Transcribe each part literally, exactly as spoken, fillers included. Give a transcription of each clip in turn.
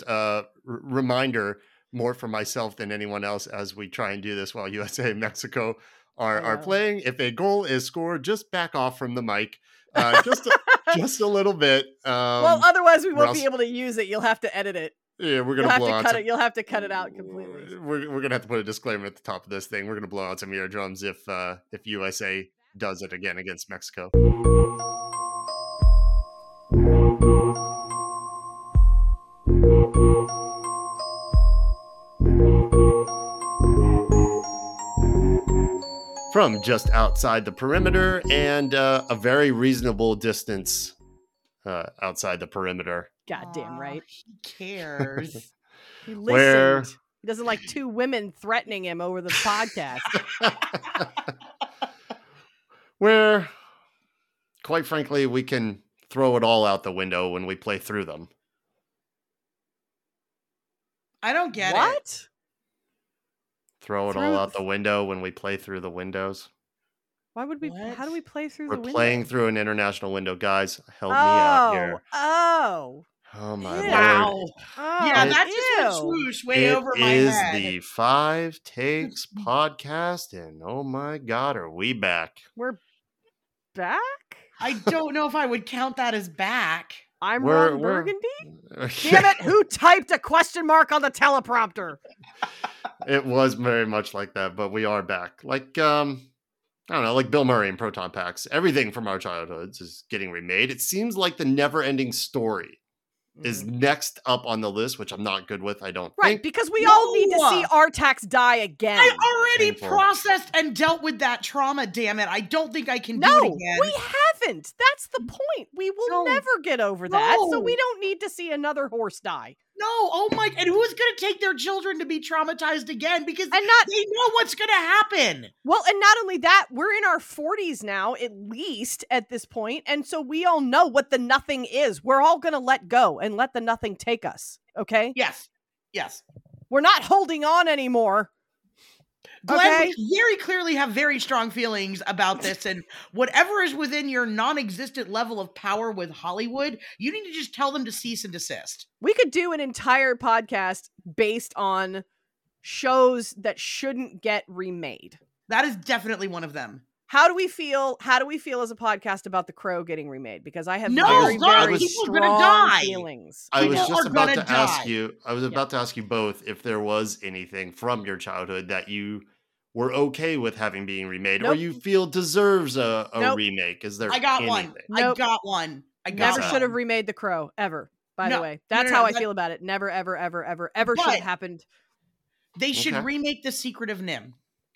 just a uh, r- reminder more for myself than anyone else as we try and do this while U S A and Mexico are, are playing. If a goal is scored, just back off from the mic. Uh, just, a, just a little bit. Um, well, otherwise we won't else, be able to use it. You'll have to edit it. Yeah, we're gonna You'll blow have to out cut some, it. You'll have to cut it out completely. We're we're gonna have to put a disclaimer at the top of this thing. We're gonna blow out some eardrums if uh, if U S A does it again against Mexico. From just outside the perimeter and uh, a very reasonable distance uh, outside the perimeter. Goddamn right. He cares. He listened. Where... He doesn't like two women threatening him over the podcast. Where, quite frankly, we can throw it all out the window when we play through them. I don't get what? it. Throw it through all out the... the window when we play through the windows. Why would we? What? How do we play through We're the window? We're playing through an international window, guys. Help oh, me out here. Oh. Oh my wow. lord. Oh, yeah, it, that just went swoosh way it over my is head. the Five Takes podcast, and oh my god, are we back? We're back? I don't know if I would count that as back. I'm We're- Ron we're- Burgundy? Damn it, who typed a question mark on the teleprompter? It was very much like that, but we are back. Like, um, I don't know, like Bill Murray and Proton Packs. Everything from our childhoods is getting remade. It seems like the never-ending story is next up on the list, which I'm not good with, I don't Right, think. because we No. all need to see Artax die again. I already Painful. processed and dealt with that trauma, damn it. I don't think I can no, do it again. we haven't. That's the point. We will No. never get over that, so No. we don't need to see another horse die. No, oh my, and who's going to take their children to be traumatized again? Because And not they know what's going to happen. Well, and not only that, we're in our forties now, at least at this point, and so we all know what the nothing is. We're all going to let go and let the nothing take us, okay? Yes, yes. We're not holding on anymore. Glenn, Okay. we very clearly have very strong feelings about this, and whatever is within your non-existent level of power with Hollywood, you need to just tell them to cease and desist. We could do an entire podcast based on shows that shouldn't get remade. That is definitely one of them. How do we feel? How do we feel as a podcast about The Crow getting remade? Because I have No, very, God, very people are strong gonna die. feelings. I was People just are about gonna to ask die. you, I was about to ask you both if there was anything from your childhood that you were okay with having being remade, or Nope. you feel deserves a, a Nope. remake. Is there I got anything? one. Nope. I got one. I got Never one. should have remade The Crow ever. By No, the way, no, that's no, how no, I that- feel about it. Never, ever, ever, ever, ever should But- have happened. They should Okay. remake The Secret of Nim.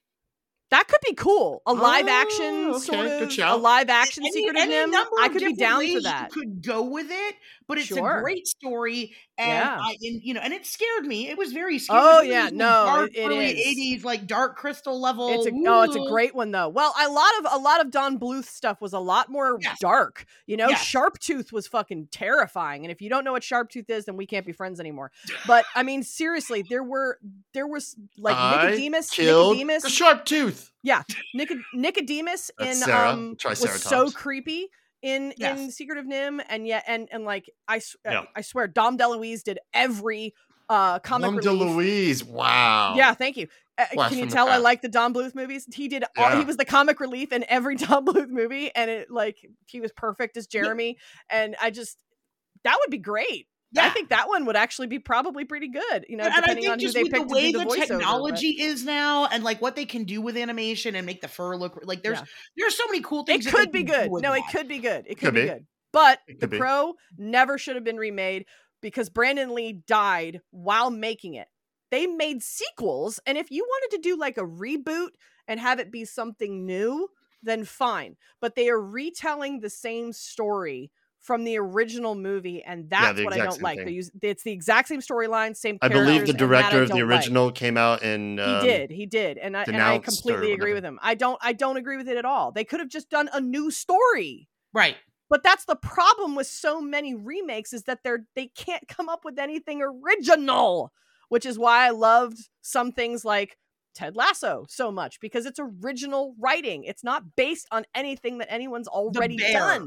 That could be cool. A live Oh, action okay, sort good of a shout. live action Any- Secret of any Nim. number I of could be different down ways for that. You could go with it, but it's Sure. a great story, and, Yeah. I, and you know, and it scared me. It was very scary. Oh, It was yeah, like no, dark, it- it early is. eighties, like Dark Crystal level. It's a oh, it's a Ooh. great one though. Well, a lot of a lot of Don Bluth stuff was a lot more Yes. dark. You know, Yes. Sharptooth was fucking terrifying. And if you don't know what Sharptooth is, then we can't be friends anymore. But I mean, seriously, there were there was like I Nicodemus, killed Nicodemus, the sharp tooth. yeah, Nic- Nicodemus in That's Sarah, um was Triceratops. so creepy in Yes. in Secret of Nim, and yet and and like I s- Yeah. I swear, Dom DeLuise did every uh comic Dom relief. DeLuise. Wow. Yeah, thank you. Uh, Blast can you from the tell I past. like the Don Bluth movies? He did. All, Yeah. He was the comic relief in every Don Bluth movie, and it like he was perfect as Jeremy. And I just that would be great. I Yeah. think that one would actually be probably pretty good. You know, and I depending think on who just they with the picked way to do the, the voiceover. but- technology is now, and like what they can do with animation and make the fur look like there's Yeah. there's so many cool It things. that could they be can do good. with No, it that. could be good. It could, Could be, be. good. But It The could be. Crow never should have been remade because Brandon Lee died while making it. They made sequels, and if you wanted to do like a reboot and have it be something new, then fine. But they are retelling the same story from the original movie, and that's the what I exact don't same like. thing. They use it's the exact same storyline, same I characters. believe the and that I director of the don't like. original came out and um, He did, he did, and I and I denounced completely or agree whatever. with him. I don't, I don't agree with it at all. They could have just done a new story. Right. But that's the problem with so many remakes is that they're they can't come up with anything original, which is why I loved some things like Ted Lasso so much because it's original writing. It's not based on anything that anyone's already Bear. done.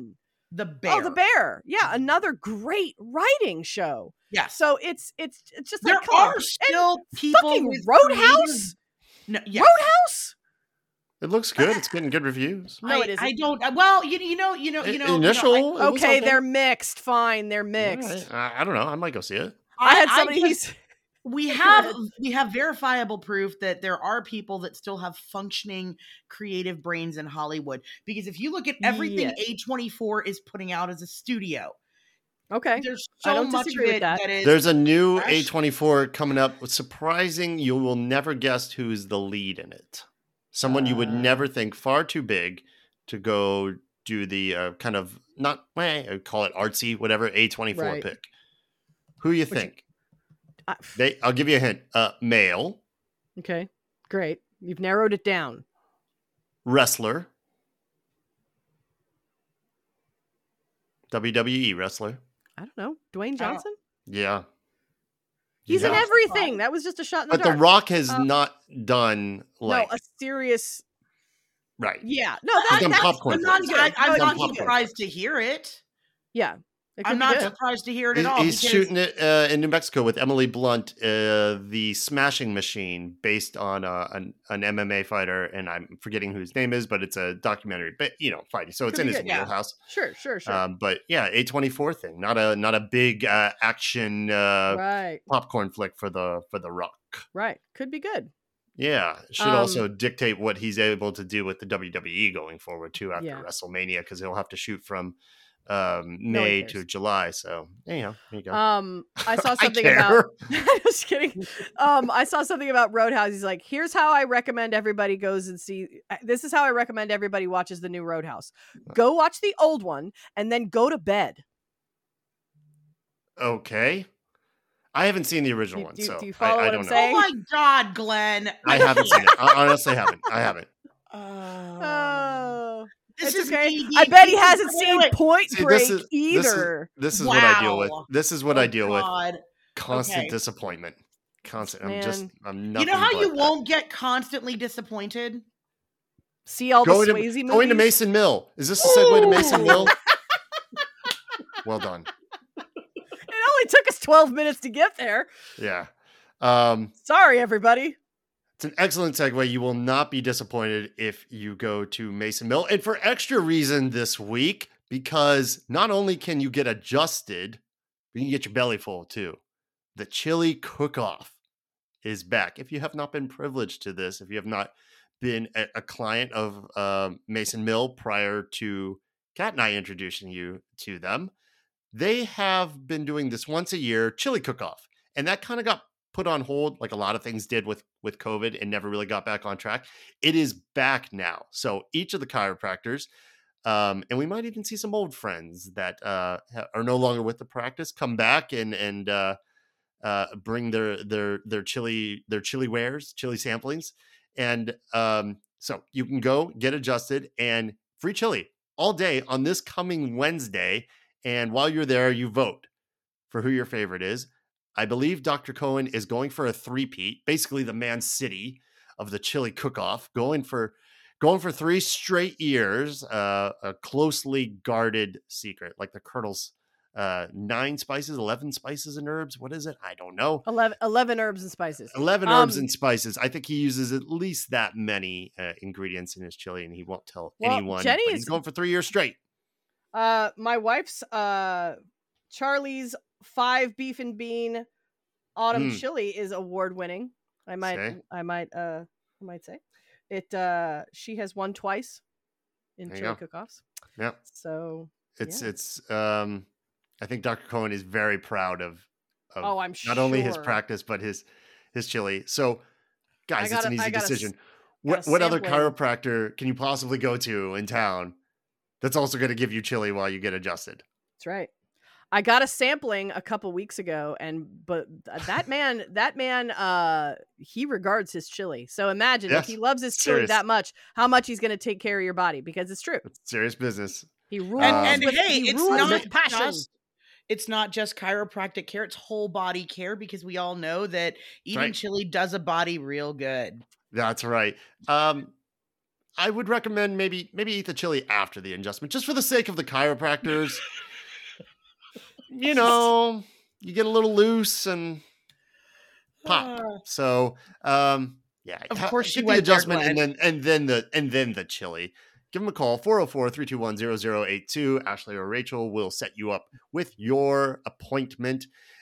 The Bear. Oh, The Bear. Yeah, another great writing show. Yes. So it's it's it's just there like, come are on. still And people fucking with Roadhouse. creative- No, yes. Roadhouse. It looks good. It's getting good reviews. No, I, it isn't. I don't. uh, Well, you, you know, you know, you know. Initial. You know, it was Okay, they're mixed. Fine, they're mixed. I, I don't know. I might go see it. I, had somebody. just- he's we Go have ahead. we have verifiable proof that there are people that still have functioning creative brains in Hollywood. Because if you look at everything Yeah. A twenty-four is putting out as a studio, okay. there's I so don't much of disagree with it that. that is. There's a new fresh. A twenty-four coming up. Surprising, you will never guess who's the lead in it. Someone you would Uh. never think, far too big to go do the uh, kind of not, eh, I would call it artsy, whatever A twenty-four Right. pick. Who you you- think? I- They, I'll give you a hint. Uh, male, okay, great. You've narrowed it down. wrestler, W W E wrestler. I don't know. Dwayne Johnson. Yeah. He's in Yeah. everything. That was just a shot in the But The dark. Rock has Uh, not done like no, a serious. right. Yeah. No, He's that, done that's popcorn I'm not. films. good. I, I'm No, Done not popcorn surprised to hear it. Yeah. It could I'm be not good. surprised to hear it at He's, all. he's because- shooting it uh, in New Mexico with Emily Blunt, uh, the Smashing Machine, based on uh, an, an M M A fighter, and I'm forgetting who his name is, but it's a documentary, but you know, fighting. So it's Could in be his good, yeah. wheelhouse. Sure, sure, sure. Um, but yeah, A twenty-four thing, not a not a big uh, action uh, right, popcorn flick for the for the Rock. right. Could be good. Yeah, should Um, also dictate what he's able to do with the W W E going forward too after Yeah. WrestleMania, because he'll have to shoot from um, No one May cares. to July. So anyhow, there you go. Um, I saw I something care. about. Just kidding. Um, I saw something about Roadhouse. He's like, here's how I recommend everybody goes and see. This is how I recommend everybody watches the new Roadhouse. Go watch the old one and then go to bed. Okay. I haven't seen the original Do- one, do- so do you follow I, I what don't I'm know. saying? Oh my God, Glenn! I haven't seen it. I honestly haven't. I haven't. Oh, Oh, this it's is okay. D D I bet he P. hasn't Wait, seen wait. Point See, Break this is- either. This is what I deal with. Wow. This is what Oh, I deal with. God. Constant Okay. disappointment. Constant. I'm just. Man. I'm You nothing. know how but you that. won't get constantly disappointed? See all going the to Swayze movies. going to Mason Mill. Is this a segue to Mason Ooh. Mill? Well done. It only took us twelve minutes to get there. Yeah. Um, Sorry, everybody. It's an excellent segue. You will not be disappointed if you go to Mason Mill. And for extra reason this week, because not only can you get adjusted, but you can get your belly full too. The Chili Cook-Off is back. If you have not been privileged to this, if you have not been a, a client of uh, Mason Mill prior to Kat and I introducing you to them, they have been doing this once a year Chili Cook-Off. And that kind of got put on hold like a lot of things did with with COVID and never really got back on track. It is back now. So each of the chiropractors, um, and we might even see some old friends that uh, ha- are no longer with the practice come back and and uh, uh, bring their their their chili their chili wares, chili samplings, and um, so you can go get adjusted and free chili all day on this coming Wednesday. And while you're there, you vote for who your favorite is. I believe Doctor Cohen is going for a three-peat, basically the Man City of the Chili Cook-Off, going for going for three straight years, uh, a closely guarded secret, like the Colonel's uh, nine spices, eleven spices and herbs. What is it? I don't know. eleven, eleven herbs and spices. eleven herbs Um, and spices. I think he uses at least that many uh, ingredients in his chili, and he won't tell Well, anyone. Jenny but is- he's going for three years straight. Uh, my wife's uh, Charlie's five beef and bean autumn Mm. chili is award winning. I might, Say. I might, uh, I might say it. Uh, she has won twice in There you chili go. cook-offs. Yeah. So, It's Yeah. it's. Um, I think Doctor Cohen is very proud of. of oh, I'm not only his sure. practice but his his chili. So, guys, it's gotta- an I easy gotta s- decision. gotta What what other sample it. chiropractor can you possibly go to in town that's also going to give you chili while you get adjusted? That's right. I got a sampling a couple weeks ago, and but th- that man, that man, uh, he regards his chili. So imagine Yes, if he loves his chili serious. that much, how much he's going to take care of your body, because it's true. It's serious business. He rules Um, And, and with, hey, he it's rules not with passion. just it's not just chiropractic care; it's whole body care, because we all know that eating right. chili does a body real good. That's right. Um, I would recommend maybe maybe eat the chili after the adjustment, just for the sake of the chiropractors. You know, you get a little loose and pop. Uh, So, um, yeah, Of ha- course you get the went there, adjustment and Glenn. then and then the and then the chili. Give them a call, four oh four, three two one, zero zero eight two. Ashley or Rachel will set you up with your appointment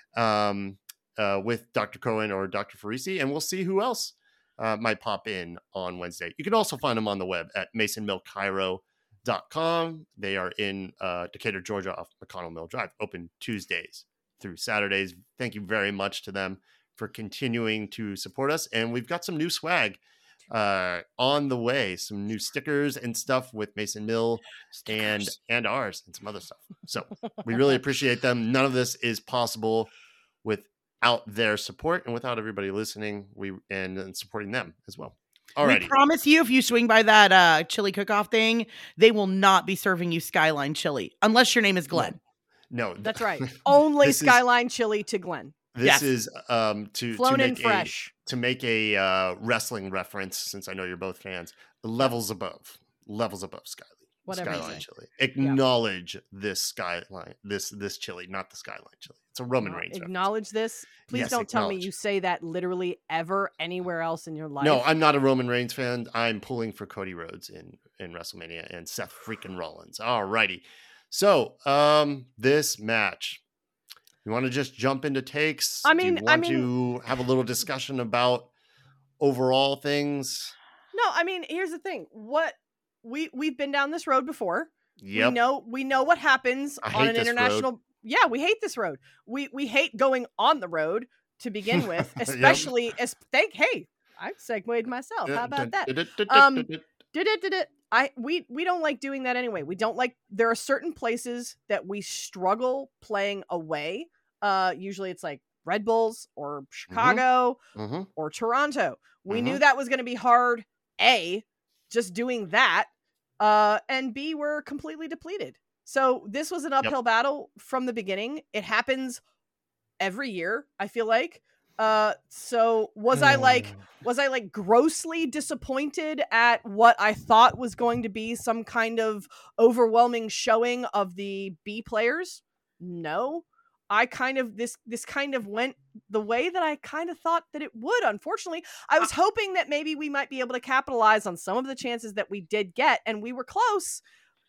um, uh, with Doctor Cohen or Doctor Farisi, and we'll see who else uh, might pop in on Wednesday. You can also find them on the web at mason mill chiro dot com. They are in uh, Decatur, Georgia, off McConnell Mill Drive, open Tuesdays through Saturdays. Thank you very much to them for continuing to support us. And we've got some new swag uh, on the way, some new stickers and stuff with Mason Mill and Stickers. and ours and some other stuff. So we really appreciate them. None of this is possible without their support and without everybody listening we and, and supporting them as well. We Alrighty. promise you, if you swing by that uh, chili cook-off thing, they will not be serving you Skyline chili unless your name is Glenn. No, That's right. Only This is- Skyline chili to Glenn. This Yes. is um to, to Flown in make a fresh. to make a uh, wrestling reference, since I know you're both fans. Levels above, levels above Skyline. Whatever you Skyline say. chili. Acknowledge this Skyline, this this chili, not the Skyline chili. It's a Roman Uh, Reigns reference. acknowledge this. Please Yes, don't tell me acknowledge. you say that literally ever anywhere else in your life. No, I'm not a Roman Reigns fan. I'm pulling for Cody Rhodes in in WrestleMania and Seth freaking Rollins. Alrighty. So, um, this match. You want to just jump into takes? I Do you mean- I want mean- to have a little discussion about overall things? No, I mean, here's the thing. What we we've been down this road before. Yep. We know we know what happens I on hate an this road. international. Yeah, we hate this road. We we hate going on the road to begin with, Yep. especially as thank. Hey, I segued myself. How about that? Um, Um, Did it? Did it? I we we don't like doing that anyway. We don't like. There are certain places that we struggle playing away. Uh, usually it's like Red Bulls or Chicago hmm or Toronto. We knew Mhm. that was going to be hard. A, just doing that, uh, and B, we're completely depleted. So this was an uphill battle from the beginning. It happens every year, I feel like. Uh, so was I like, was I like grossly disappointed at what I thought was going to be some kind of overwhelming showing of the B players? No. I kind of this this kind of went the way that I kind of thought that it would. Unfortunately, I was hoping that maybe we might be able to capitalize on some of the chances that we did get, and we were close.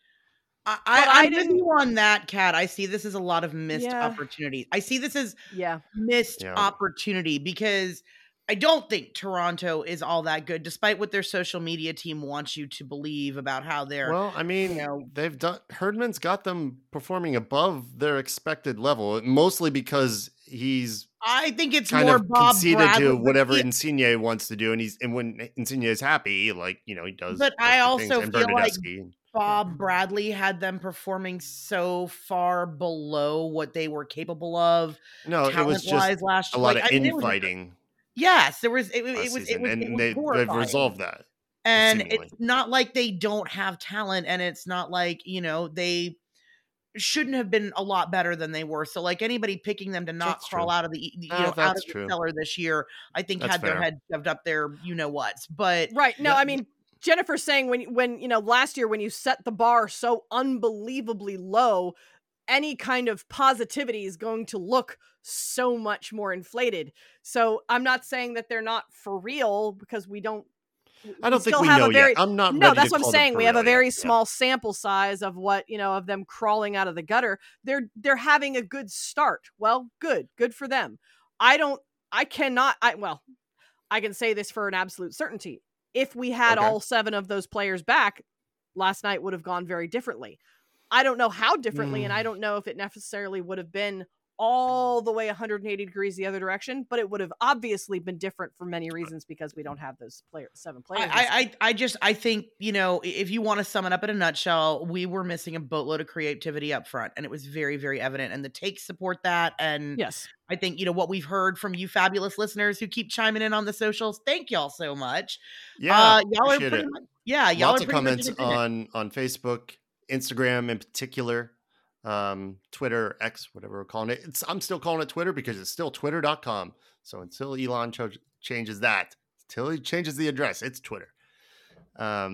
I, But I I, I'm with didn't- you on that, Kat. I see this as a lot of missed Yeah. opportunities. I see this as Yeah, missed Yeah. opportunity because I don't think Toronto is all that good, despite what their social media team wants you to believe about how they're. Well, I mean, you know- they've done Herdman's got them performing above their expected level, mostly because he's I think it's kind more of Bob conceded Bradley, to but whatever he- Insigne wants to do, and he's and when Insigne is happy, like you know, he does. But those I good things, also and feel like Bernadeschi. Bob Bradley had them performing so far below what they were capable of no, it was talent-wise just last a year. lot Like, of I- it was- infighting Yes, there was. It, was- last it was. It season, was. and it was they they've horrifying. resolved that. And seemingly. it's not like they don't have talent, and it's not like, you know, they shouldn't have been a lot better than they were. So like anybody picking them to not That's crawl true. out of the you Ah, know out that's of the true. cellar this year, I think That's had their fair. head shoved up there, you know what's. But right. No, Yeah. I mean, Jennifer's saying when when you know last year when you set the bar so unbelievably low, any kind of positivity is going to look so much more inflated. So I'm not saying that they're not for real because we don't. I don't think still we have know a very, yet. I'm not. No, ready that's to what I'm call them saying. for We have a real yet. very Yeah. small sample size of what, you know, of them crawling out of the gutter. They're they're having a good start. Well, good. Good for them. I don't I cannot I well, I can say this for an absolute certainty. If we had Okay. all seven of those players back, last night would have gone very differently. I don't know how differently, and I Mm. don't know if it necessarily would have been all the way one hundred eighty degrees the other direction, but it would have obviously been different for many reasons because we don't have those players, seven players. I, I, I I just I think, you know, i- if you want to sum it up in a nutshell, we were missing a boatload of creativity up front, and it was very, very evident. And the takes support that. And yes. I think, you know, what we've heard from you fabulous listeners who keep chiming in on the socials, thank y'all so much. Yeah, uh, y'all are appreciate pretty it. much, yeah, y'all Lots are of pretty much comments in agreement. on on Facebook, Instagram in particular, um, Twitter, X, whatever we're calling it. It's, I'm still calling it Twitter because it's still twitter dot com. So until Elon ch- changes that, until he changes the address, it's Twitter. Um,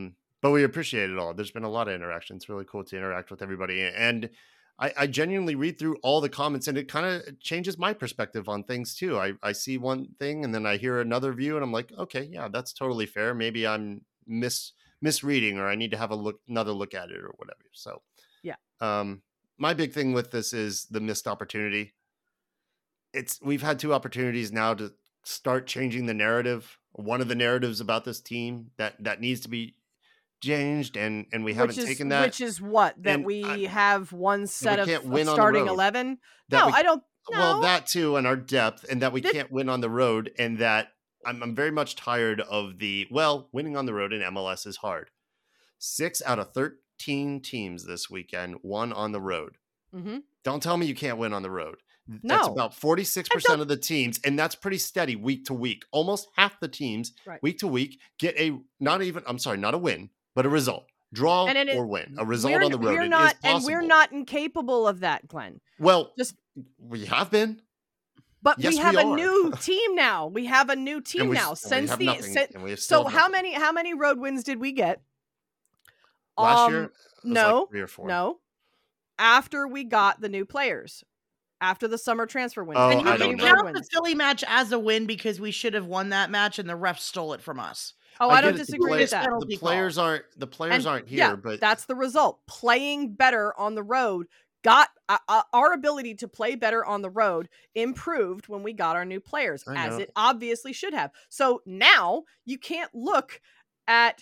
but we appreciate it all. There's been a lot of interaction. It's really cool to interact with everybody. And I, I genuinely read through all the comments, and it kind of changes my perspective on things too. I, I see one thing and then I hear another view and I'm like, okay, yeah, that's totally fair. Maybe I'm mis misreading, or I need to have a look, another look at it or whatever. So yeah. Um, my big thing with this is the missed opportunity. It's, we've had two opportunities now to start changing the narrative. One of the narratives about this team that, that needs to be changed, and and we which haven't is, taken that. Which is what that and we I, have one set of, of starting eleven. That no, we, I don't. No. Well, that too, and our depth, and that we this, can't win on the road, and that I'm I'm very much tired of the well, winning on the road in M L S is hard. Six out of thirteen teams this weekend won on the road. Mm-hmm. Don't tell me you can't win on the road. No. That's about forty-six percent of the teams, and that's pretty steady week to week. Almost half the teams right. week to week get a not even I'm sorry, not a win, but a result. Draw and or it, win. A result on the road. We're it not, is possible. and we're not incapable of that, Glenn. Well, just we have been. But yes, we have we a new team now. We have a new team we, now. Since the since, so how many how many road wins did we get? Last um, year? No. Like three or four. No. After we got the new players. After the summer transfer window. Oh, and you I can don't count know. the Philly match as a win because we should have won that match and the ref stole it from us. Oh, I, I don't it. disagree the with that. The players aren't the players and, aren't here, yeah, but that's the result. Playing better on the road got uh, uh, our ability to play better on the road improved when we got our new players, as it obviously should have. So now you can't look at.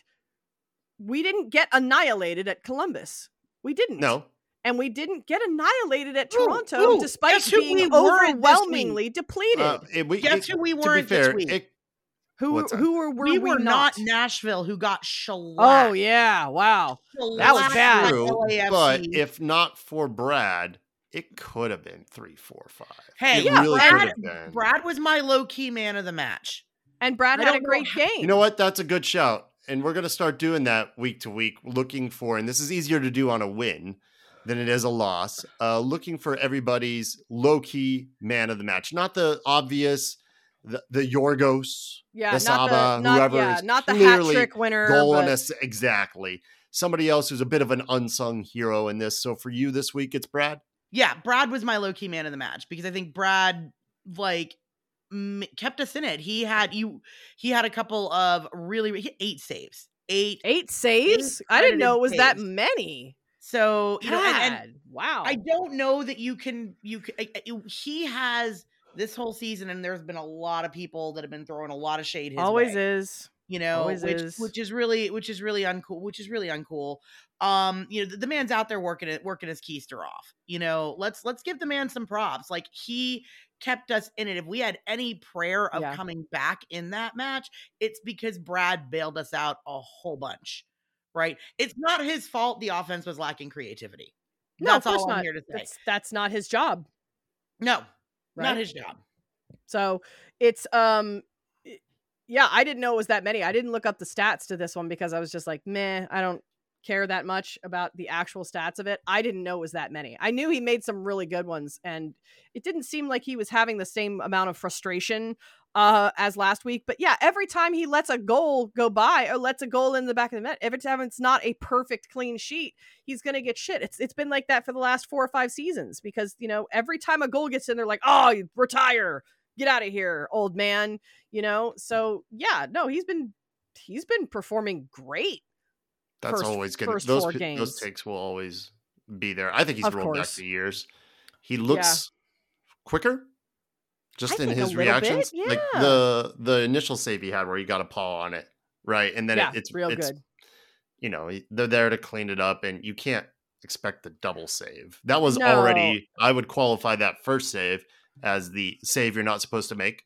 We didn't get annihilated at Columbus. We didn't. No. And we didn't get annihilated at Ooh, Toronto, ooh, despite being we overwhelmingly depleted. Uh, it, we, guess it, who we to weren't be fair, this week? It, who who were, were we, we were not? not Nashville, who got shellacked. Oh yeah, wow, shellacked that was bad. True, but if not for Brad, it could have been three, four, five. Hey, it yeah, really Brad, been. Brad was my low key man of the match, and Brad I had a don't great know. game. You know what? That's a good shout, and we're gonna start doing that week to week, looking for. And this is easier to do on a win than it is a loss. Uh, looking for everybody's low key man of the match, not the obvious. The, the Yorgos, yeah, the not Saba, the, not, whoever yeah, is not the hat clearly trick winner, goal but... and ass- exactly. Somebody else who's a bit of an unsung hero in this. So for you this week, it's Brad. Yeah, Brad was my low key man of the match because I think Brad like m- kept us in it. He had you. He had a couple of really he, eight saves. Eight eight saves. Eight I didn't know it was saves. that many. So you know, and, and God, wow. I don't know that you can. You can. I, I, he has this whole season, and there's been a lot of people that have been throwing a lot of shade. His Always way, is. You know, Always which is. which is really which is really uncool. Which is really uncool. Um, you know, the, the man's out there working it, working his keister off. You know, let's let's give the man some props. Like he kept us in it. If we had any prayer of Yeah. coming back in that match, it's because Brad bailed us out a whole bunch. Right? It's not his fault. The offense was lacking creativity. No, That's of course all I'm not. here to say. That's, that's not his job. No, Right? not his job. So it's um it- yeah, I didn't know it was that many. I didn't look up the stats to this one because I was just like, meh, I don't care that much about the actual stats of it. I didn't know it was that many. I knew he made some really good ones, and it didn't seem like he was having the same amount of frustration uh as last week. But yeah, every time he lets a goal go by or lets a goal in the back of the net, every time it's not a perfect clean sheet, he's gonna get shit. It's it's been like that for the last four or five seasons because you know every time a goal gets in, they're like, oh, retire, get out of here, old man. You know, so yeah, no, he's been he's been performing great. That's First- always good. first Those four pe- games. those takes will always be there. I think he's Of rolled back course. the years. He looks quicker, just I in think a his little bit, reactions. Like yeah. the the initial save he had where he got a paw on it, right? And then Yeah, it, it's real it's, good. You know, he- they're there to clean it up, and you can't expect the double save. That was No. already. I would qualify that first save as the save you're not supposed to make.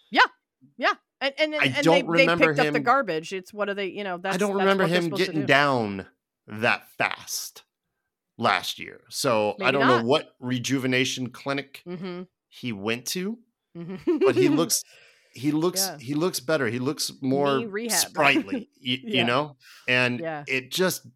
Yeah. And and, I and don't they, they remember picked up the him- garbage. It's what are they, you know, that's I don't that's remember what they're him supposed to getting do. down that fast last year. So I Maybe don't not. know what rejuvenation clinic Mm-hmm. he went to, Mm-hmm. but he looks he looks Yeah. he looks better. He looks more Knee rehab. sprightly, you, Yeah. you know? And Yeah. it just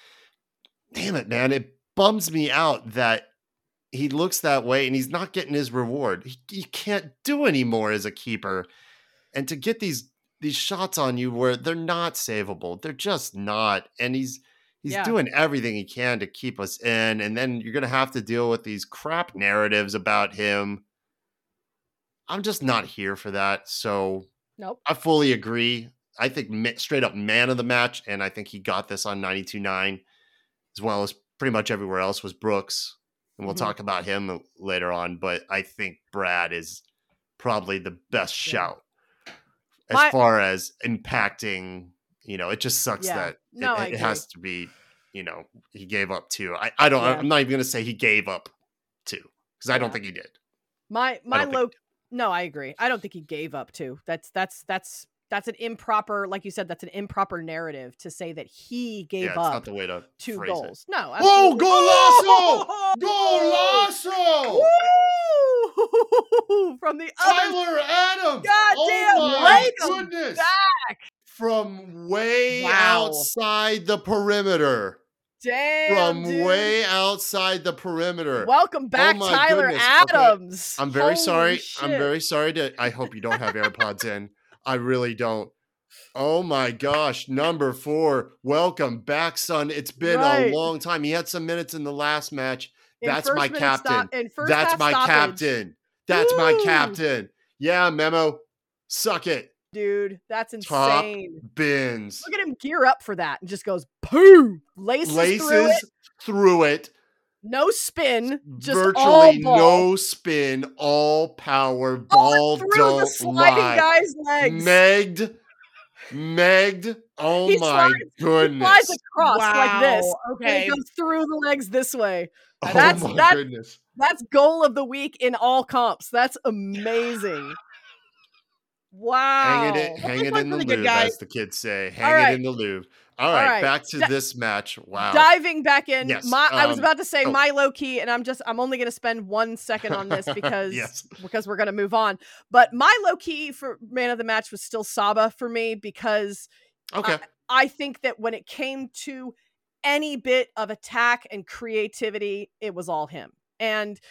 damn it, man, it bums me out that he looks that way and he's not getting his reward. He, he can't do any more as a keeper. And to get these these shots on you where they're not savable. They're just not. And he's he's Yeah. doing everything he can to keep us in. And then you're gonna have to deal with these crap narratives about him. I'm just not here for that. So Nope. I fully agree. I think ma- straight up man of the match, and I think he got this on ninety-two nine, as well as pretty much everywhere else was Brooks. And we'll Mhm. talk about him later on, but I think Brad is probably the best Yeah. shout as My- far as impacting. You know, it just sucks Yeah. that No, I it, it agree. has to be, you know, he gave up two. I, I don't, Yeah. I'm not even going to say he gave up two because I don't Yeah. think he did. My my don't think low. No, I agree. I don't think he gave up too. That's that's that's that's an improper, like you said, that's an improper narrative to say that he gave Yeah, it's up not the way to two phrase it. goals. No, Whoa, absolutely. Golasso! Golasso! Woo! From the other Tyler Adams! goddamn Oh my welcome goodness! back. From way Wow. outside the perimeter. Damn, From dude. way outside the perimeter. Welcome back, my Tyler goodness. Okay. Adams. I'm very Holy sorry. shit. I'm very sorry to. I hope you don't have AirPods in. I really don't. Oh my gosh, number four. Welcome back, son. It's been Right. a long time. He had some minutes in the last match. In That's first my minute captain. stop- in first That's half my stoppage. captain. That's my Woo. captain. Yeah, Memo. Suck it. Dude, that's Top insane. bins. Look at him gear up for that and just goes poo. Laces, Laces through it. through it. No spin. Just all Virtually ball. no spin. All power. Ball through don't the sliding lie. guy's legs. Megged. Megged. Oh He my slides- He goodness. flies across like this. Wow, And okay. it goes through the legs this way. Oh That's- my that- goodness. That's goal of the week in all comps. That's amazing. Wow. Hang it, in- hang it one in for the the good lube, guy. as the kids say. Hang All it right. in the lube. All right, right. back to Di- this match. Wow. Diving back in, Yes, my I was um, about to say oh. my low key, and I'm just I'm only gonna spend one second on this because Yes. because we're gonna move on. But my low key for man of the match was still Saba for me because Okay. I think that when it came to any bit of attack and creativity, it was all him. And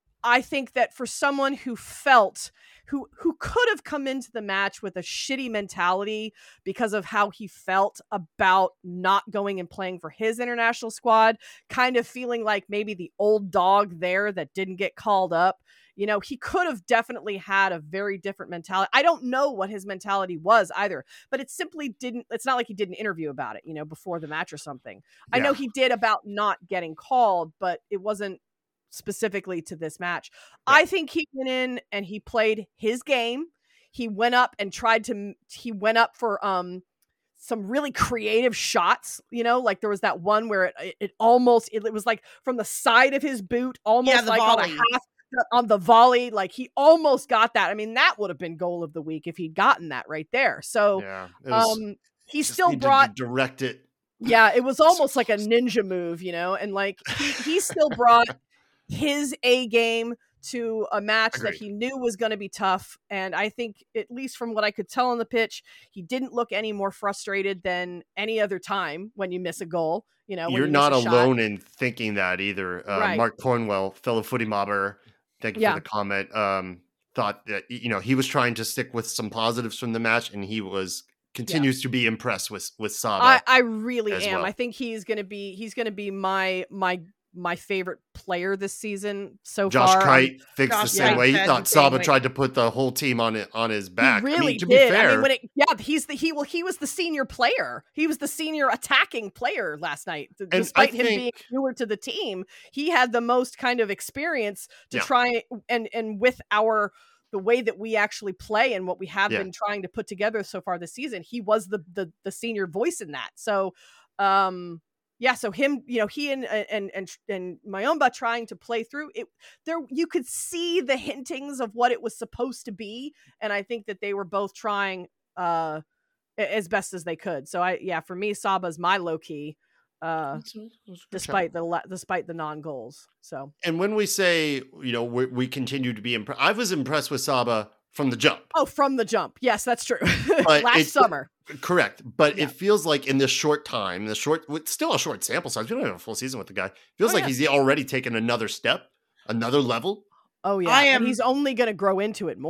I think that for someone who felt who who could have come into the match with a shitty mentality because of how he felt about not going and playing for his international squad, kind of feeling like maybe the old dog there that didn't get called up, you know, he could have definitely had a very different mentality. I don't know what his mentality was either, but it simply didn't, it's not like he did an interview about it, you know, before the match or something. I know Yeah. he did about not getting called, but it wasn't specifically to this match. I think he went in and he played his game. He went up and tried to, he went up for, um, some really creative shots, you know, like there was that one where it, it, it almost, it, it was like from the side of his boot, almost Yeah, the like on a volley. half, on the volley. Like he almost got that. I mean, that would have been goal of the week if he'd gotten that right there. So, Yeah. It was, um, he just still needed to brought, direct it. yeah, it was almost like a ninja move, you know, and like he, he still brought his A game to a match that Agreed. he knew was going to be tough. And I think, at least from what I could tell on the pitch, he didn't look any more frustrated than any other time when you miss a goal. You know, when You're you not miss a shot. alone in thinking that either. Uh, Right. Mark Cornwell, fellow footy mobber, thank you Yeah. for the comment. Um, thought that, you know, he was trying to stick with some positives from the match, and he was continues to be impressed with with Saba. I, I really as am. well. I think he's gonna be he's gonna be my my my favorite player this season so Josh far. Kite thinks Josh the same Kite way. He said thought the same Saba way. tried to put the whole team on it on his back. He really I mean, to did. be fair, I mean, when it yeah, he's the he well he was the senior player. He was the senior attacking player last night. D- I Despite him being think- newer to the team, he had the most kind of experience to Yeah. try and and with our the way that we actually play and what we have Yeah. been trying to put together so far this season, he was the the the senior voice in that. So, um yeah, so him, you know, he and and and and Mayomba trying to play through it, there you could see the hintings of what it was supposed to be, and I think that they were both trying uh a- as best as they could. So I, yeah, for me, Saba's my low key, uh, That's a- that's a good shout. despite the la- despite the non goals. So And when we say, you know, we, we continue to be impressed, I was impressed with Saba from the jump. oh, from the jump, yes, that's true. But Last it's- summer, Correct. But Yeah. it feels like in this short time, the short, with still a short sample size, we don't have a full season with the guy. Feels Oh, like yeah. he's already taken another step, another level. oh yeah, I and am- he's only going to grow into it more.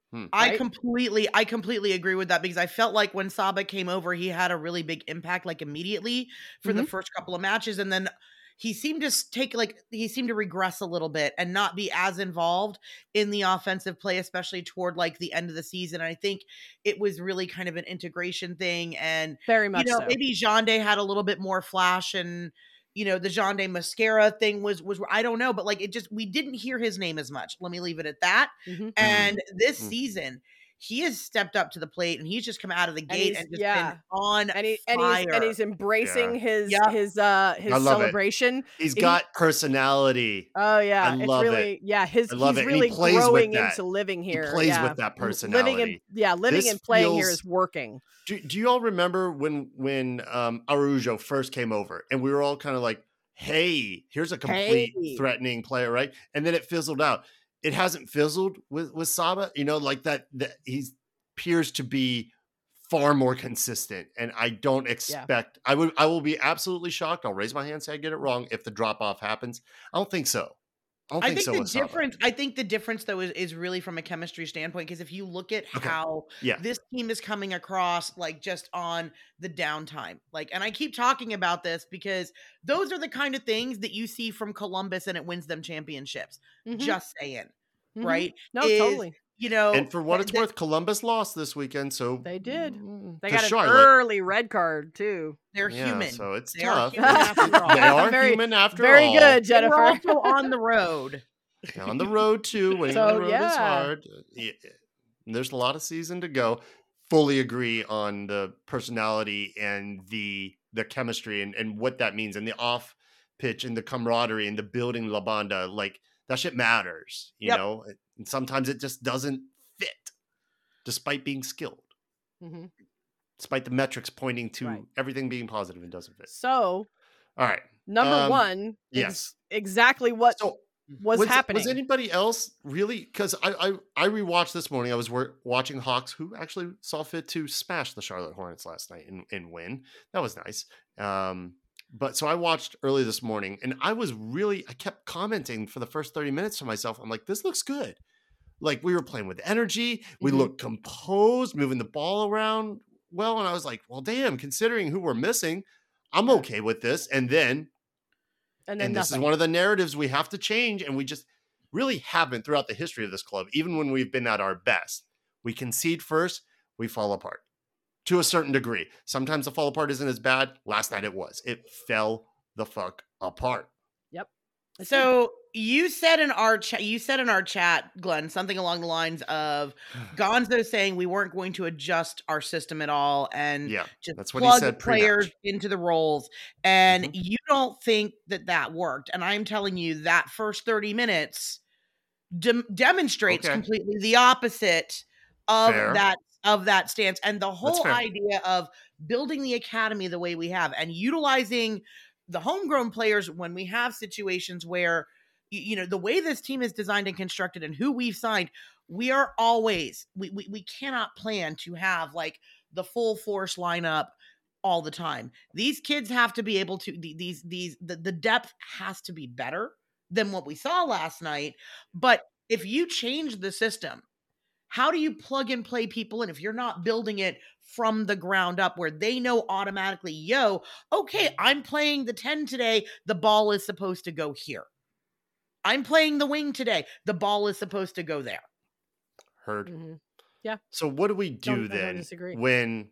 Hmm. I Right? completely, I completely agree with that because I felt like when Saba came over, he had a really big impact, like immediately for the Mhm. first couple of matches, and then he seemed to s- take like he seemed to regress a little bit and not be as involved in the offensive play, especially toward like the end of the season. And I think it was really kind of an integration thing, and Very you much know so. maybe Jande had a little bit more flash and. You know, the Jande Mascara thing was, was, I don't know, but like it just, we didn't hear his name as much. Let me leave it at that. Mhm. And this Mm. season, he has stepped up to the plate and he's just come out of the And gate he's and just yeah. been on And he and fire. he's and he's embracing his Yep. his uh I his love it. celebration. He's He- got personality. Oh yeah, I it's love really it. yeah. His I love he's it. And he really plays with growing that. into living He here. plays yeah. with that L- Living in personality. yeah, living This and playing here feels- is working. Do, do you all remember when when um, Araujo first came over and we were all kind of like, hey, here's a complete Hey. threatening player, right? And then it fizzled out. It hasn't fizzled with, with Saba, you know, like that, that he appears to be far more consistent. And I don't expect, I would, I will be absolutely shocked. I'll raise my hand and say I get it wrong if the drop off happens. I don't think so. I don't I think, think so the with Saba. difference. I think the difference, though, is, is really from a chemistry standpoint. Because if you look at Okay. how Yeah. this team is coming across, like just on the downtime, like, and I keep talking about this because those are the kind of things that you see from Columbus, and it wins them championships. Mhm. Just saying, Mhm. right? No, Is, totally. You know, And for what th- it's th- worth, Columbus lost this weekend. So They did. mm, They to got an Charlotte. early red card too. they're Yeah, human. so it's They are tough. human It's- after all. they are Very- human after Very all. good, They were Jennifer. also on the road. On the road too. Winning So, on the road is yeah. hard. Yeah. There's a lot of season to go. Fully agree on the personality and the the chemistry and, and what that means and the off pitch and the camaraderie and the building La Banda. Like that shit matters, you Yep. know. And sometimes it just doesn't fit, despite being skilled, Mhm. despite the metrics pointing to Right. everything being positive and doesn't fit. So All right. number Um, one is yes. exactly what So was, was, happening. Was anybody else really? Because I, I I rewatched this morning. I was wor- watching Hawks, who actually saw fit to smash the Charlotte Hornets last night and, and win. That was nice. Um, but so I watched early this morning, and I was really I kept commenting for the first thirty minutes to myself. I'm like, this looks good. Like we were playing with energy. We Mhm. looked composed, moving the ball around well. And I was like, well, damn. Considering who we're missing, I'm Yeah. okay with this. And then. and then And this nothing. is one of the narratives we have to change. And we just really haven't throughout the history of this club, even when we've been at our best. We concede first, we fall apart to a certain degree. Sometimes the fall apart isn't as bad. Last night it was. It fell the fuck apart. Yep. It did. So you said in our chat, you said in our chat, Glenn, something along the lines of Gonzo saying we weren't going to adjust our system at all and Yeah, just that's what he plug said players pre-match. into the roles. And Mhm. you don't think that that worked. And I'm telling you that first thirty minutes dem- demonstrates Okay. completely the opposite of Fair. that of that stance. And the whole fair. idea of building the academy the way we have and utilizing the homegrown players when we have situations where you, you know the way this team is designed and constructed and who we've signed, we are always we, we we cannot plan to have like the full force lineup all the time. These kids have to be able to the- these these the, the depth has to be better than what we saw last night. But if you change the system, how do you plug and play people in if you're not building it from the ground up where they know automatically, yo, okay, I'm playing the ten today, the ball is supposed to go here. I'm playing the wing today, the ball is supposed to go there. Heard. Mhm. So what do we do Don't- I don't then disagree. when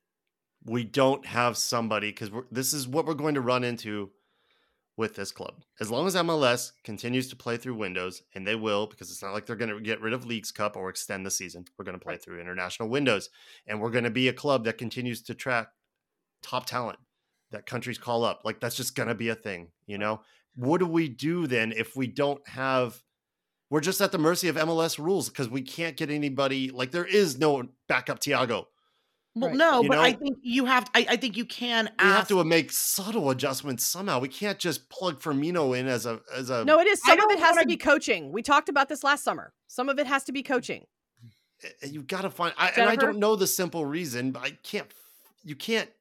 we don't have somebody? Because this is what we're going to run into with this club. As long as M L S continues to play through windows, and they will, because it's not like they're going to get rid of Leagues Cup or extend the season. We're going to play Right. through international windows, and we're going to be a club that continues to track top talent that countries call up. Like that's just going to be a thing, you know? What do we do then if we don't have, we're just at the mercy of M L S rules because we can't get anybody, like there is no backup Thiago. Well, Right. no, You but I know? think you have I, I think you can We have ask to make subtle adjustments somehow. We can't just plug Firmino in as a, as a, No, it is. I Some of don't it has wanna- to be coaching. We talked about this last summer. Some of it has to be coaching. you got to find, I, and I Jennifer? don't know the simple reason, but I can't, you can't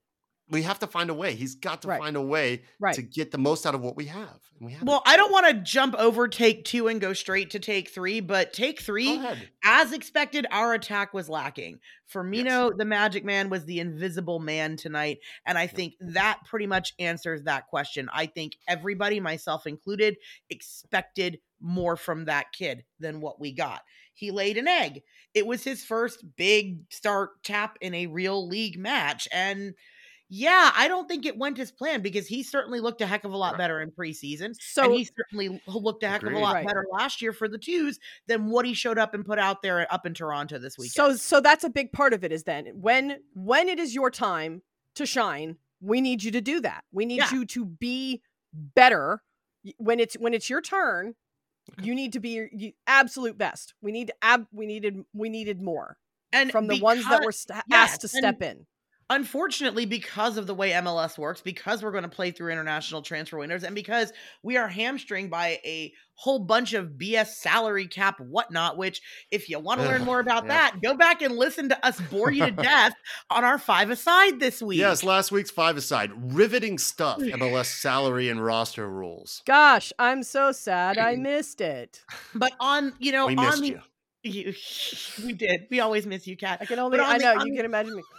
we have to find a way. He's got to Right. find a way Right. to get the most out of what we have. And we have. Well, I don't want to jump over take two and go straight to take three, but take Go three, ahead. as expected, our attack was lacking. Firmino, the Magic Man, was the invisible man tonight. And I think that pretty much answers that question. I think everybody, myself included, expected more from that kid than what we got. He laid an egg. It was his first big start tap in a real league match. And yeah, I don't think it went as planned because he certainly looked a heck of a lot better in preseason. So and he certainly looked a heck of Agreed. a lot Right. better last year for the twos than what he showed up and put out there up in Toronto this weekend. So so that's a big part of it is then when when it is your time to shine, we need you to do that. We need Yeah. you to be better Y- when it's when it's your turn. You need to be your you, absolute best. We need ab we needed we needed more and from the ones that because- were st- yes, asked to and- step in. Unfortunately, because of the way M L S works, because we're going to play through international transfer windows, and because we are hamstringed by a whole bunch of B S salary cap whatnot, which if you want to learn Ugh, more about yeah. that, go back and listen to us bore you to death on our five aside this week. Yes, last week's five aside. Riveting stuff. M L S salary and roster rules. Gosh, I'm so sad I missed it. But on, you know, We on missed the, you. you. We did. We always miss you, Kat. I can only But on I the- know on you the- can imagine me.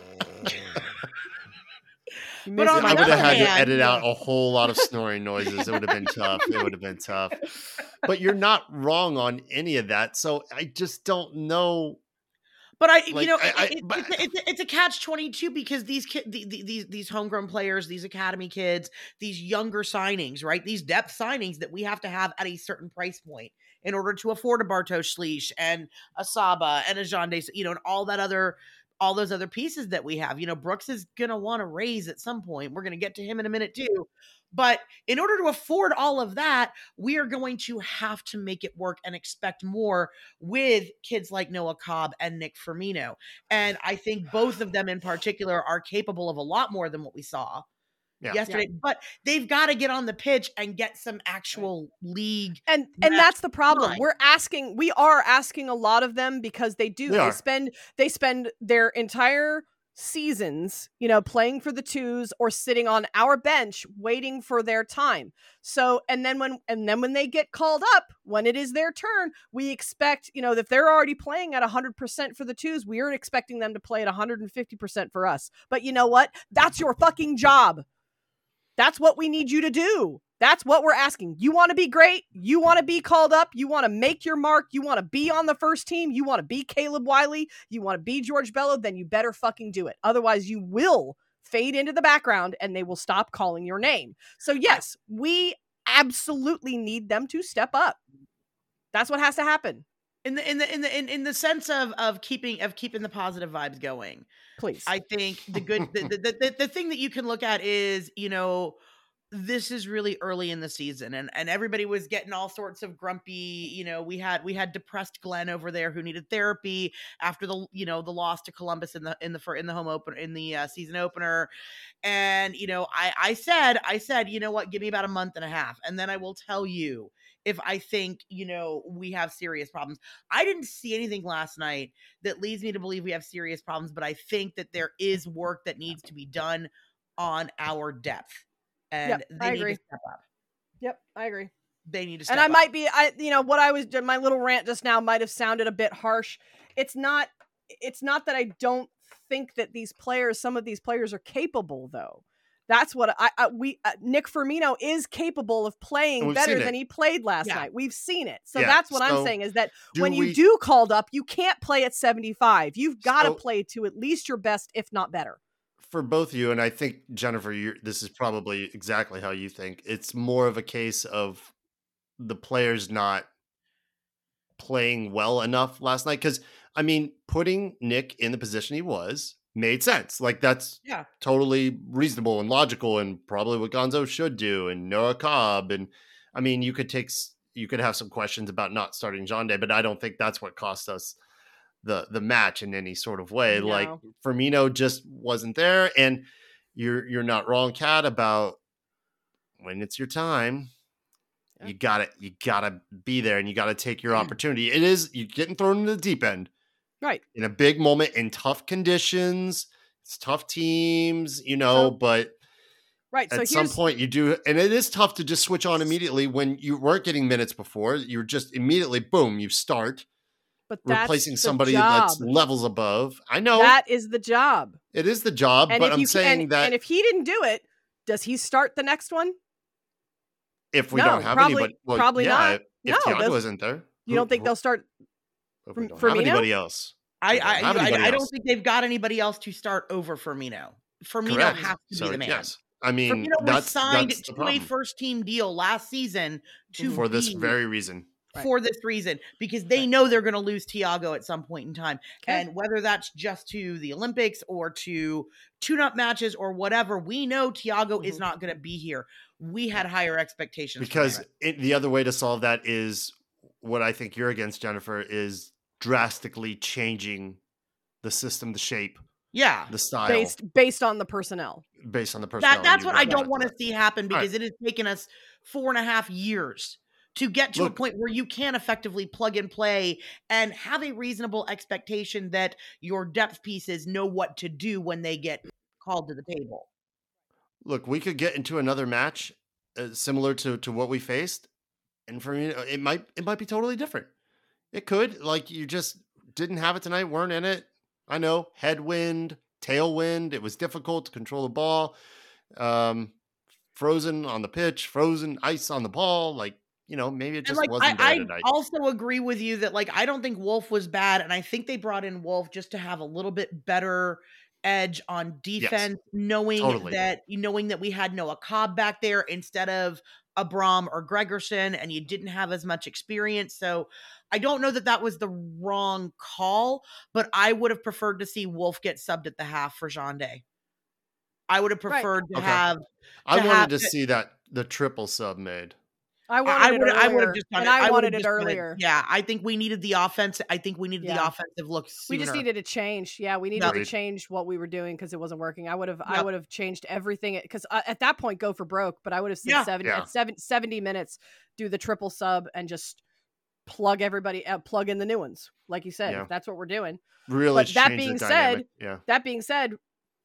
You But missed on my I the would have other had to hand, edit yeah. out a whole lot of snoring noises. It would have been tough. It would have been tough. But you're not wrong on any of that. So I just don't know. But I, you Like, know, I- it- I- it- but- it's, a, it's, a, it's a catch twenty-two because these kid, the, the, these these homegrown players, these academy kids, these younger signings, right? These depth signings that we have to have at a certain price point in order to afford a Bartosz Slisz and a Saba and a Jean Des, you know, and all that other, all those other pieces that we have. You know, Brooks is gonna want to raise at some point. We're gonna get to him in a minute too. But in order to afford all of that, we are going to have to make it work and expect more with kids like Noah Cobb and Nick Firmino. And I think both of them in particular are capable of a lot more than what we saw Yeah. yesterday. But they've got to get on the pitch and get some actual league. And and match that's the problem. time. We're asking we are asking a lot of them because they do They they are. spend they spend their entire seasons, you know, playing for the twos or sitting on our bench waiting for their time. So and then when and then when they get called up, when it is their turn, we expect, you know, if they're already playing at one hundred percent for the twos, we are expecting them to play at one hundred fifty percent for us. But you know what? That's your fucking job. That's what we need you to do. That's what we're asking. You want to be great. You want to be called up. You want to make your mark. You want to be on the first team. You want to be Caleb Wiley. You want to be George Bello. Then you better fucking do it. Otherwise, you will fade into the background and they will stop calling your name. So, yes, we absolutely need them to step up. That's what has to happen. In the in the in the in, in the sense of of keeping of keeping the positive vibes going. Please. I think the good the, the, the, the thing that you can look at is, you know, this is really early in the season and, and everybody was getting all sorts of grumpy, you know, we had we had depressed Glenn over there who needed therapy after the, you know, the loss to Columbus in the in the for in the home opener in the uh, season opener. And, you know, I I said, I said, you know what, give me about a month and a half and then I will tell you if I think, you know, we have serious problems. I didn't see anything last night that leads me to believe we have serious problems, but I think that there is work that needs to be done on our depth. And Yep, they I need agree. to step up. Yep, I agree. They need to step And I up. might be, I, you know, what I was, my little rant just now might have sounded a bit harsh. It's not, it's not that I don't think that these players, some of these players are capable though. That's what I, I we, uh, Nick Firmino is capable of playing We've better seen it. than he played last Yeah. night. We've seen it. So Yeah, that's what I'm so saying is that do when you we- do called up, you can't play at seventy-five. You've got to So- play to at least your best, if not better. For both of you, and I think Jennifer, you're, this is probably exactly how you think. It's more of a case of the players not playing well enough last night. Because I mean, putting Nick in the position he was made sense. Like that's Yeah. totally reasonable and logical, and probably what Gonzo should do. And Noah Cobb, and I mean, you could take s- you could have some questions about not starting John Day, but I don't think that's what cost us the the match in any sort of way. Like No. Firmino just wasn't there, and you're you're not wrong, Kat, about when it's your time. Yeah. You gotta you gotta be there, and you gotta take your opportunity. It is you're getting thrown into the deep end Right. in a big moment in tough conditions. It's tough teams, you know, So- but Right. So at some here's point you do, and it is tough to just switch on immediately when you weren't getting minutes before. You're just immediately, boom, you start but that's replacing the somebody job. that's levels above. I know That is the job. it is the job, And but if I'm you saying and, that and if he didn't do it, does he start the next one? if we No, don't have probably- anybody, well, probably yeah, not. if No, Thiago those- isn't there, You who- don't think who- they'll start? if Firm- we don't have Firmino? anybody else? I We don't I, have I, anybody I don't else. think they've got anybody else to start over Firmino. Firmino Correct. has to So be the man. yes, I mean Firmino was that's signed that's the to a problem first team deal last season to for this be- very reason. for this reason, because they Right. know they're going to lose Thiago at some point in time. Okay. And whether that's just to the Olympics or to tune-up matches or whatever, we know Thiago is Mhm. not going to be here. We had higher expectations from Because him. it, the other way to solve that is what I think you're against, Jennifer, is drastically changing the system, the shape, Yeah. the style based, Based based on the personnel. on the personnel. That, that's You what I read don't that. want to see happen, All right. because it has taken us four and a half years to get to Look- a point where you can effectively plug and play and have a reasonable expectation that your depth pieces know what to do when they get called to the table. Look, we could get into another match uh, similar to to what we faced, and for me, it might it might be totally different. It could, like, you just didn't have it tonight, weren't in it. I know, headwind, tailwind. It was difficult to control the ball. Um, frozen on the pitch, frozen ice on the ball. Like, you know, maybe it And just like wasn't I, there I tonight. also agree with you that like I don't think Wolf was bad, and I think they brought in Wolf just to have a little bit better edge on defense, knowing totally. that knowing that we had Noah Cobb back there instead of Abram or Gregerson, and you didn't have as much experience. So I don't know that that was the wrong call, but I would have preferred to see Wolf get subbed at the half for Jean Day. I would have Right. preferred to Okay. have. I to wanted have to it- see that the triple sub made. I I wanted would it I would earlier, have just done and it. I, would've wanted it just done earlier. Yeah, I think we needed the offense. I think we needed the Yeah. offensive look sooner. We just needed a change. Yeah, we needed Yep. to Agreed. change what we were doing because it wasn't working. I would have, I Yep. would have changed everything because uh, at that point, go for broke. But I would have said Yeah. seventy Yeah. at seven, seventy minutes, do the triple sub and just plug everybody, uh, plug in the new ones, like you said. Yeah. If that's what we're doing. Really, But that changed the being dynamic. said, yeah, That being said,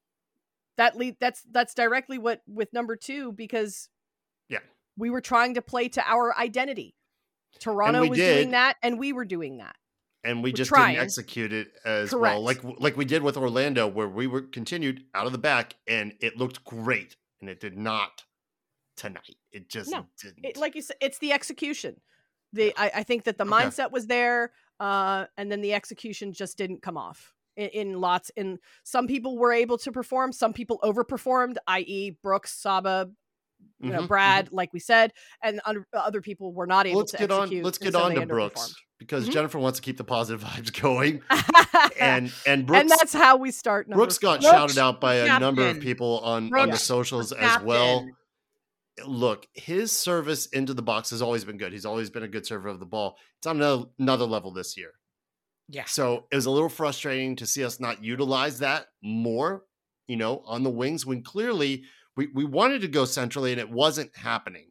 that lead that's that's directly what with number two because Yeah. we were trying to play to our identity. Toronto we was did. doing that, and we were doing that. and we we're just trying. didn't execute it as Correct. well, like like we did with Orlando, where we were continued out of the back, and it looked great, and it did not tonight. It just No. didn't. It, like you said, it's the execution. The I, I think that the Okay. mindset was there, uh, and then the execution just didn't come off in, in lots. In some people were able to perform, some people overperformed, that is, Brooks, Saba, you know, Mhm, Brad, like we said, and other, other people were not able let's to get execute. on. Let's and get so on they to Brooks because Mhm. Jennifer wants to keep the positive vibes going, underperformed. and and Brooks. and that's how we start. Number Brooks got four. Brooks, shouted out by a number of captain. people on, on Brooks, the socials the as well. captain. Look, his service into the box has always been good. He's always been a good server of the ball. It's on another, another level this year. Yeah. So it was a little frustrating to see us not utilize that more, you know, on the wings when clearly we, we wanted to go centrally and it wasn't happening.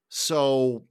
So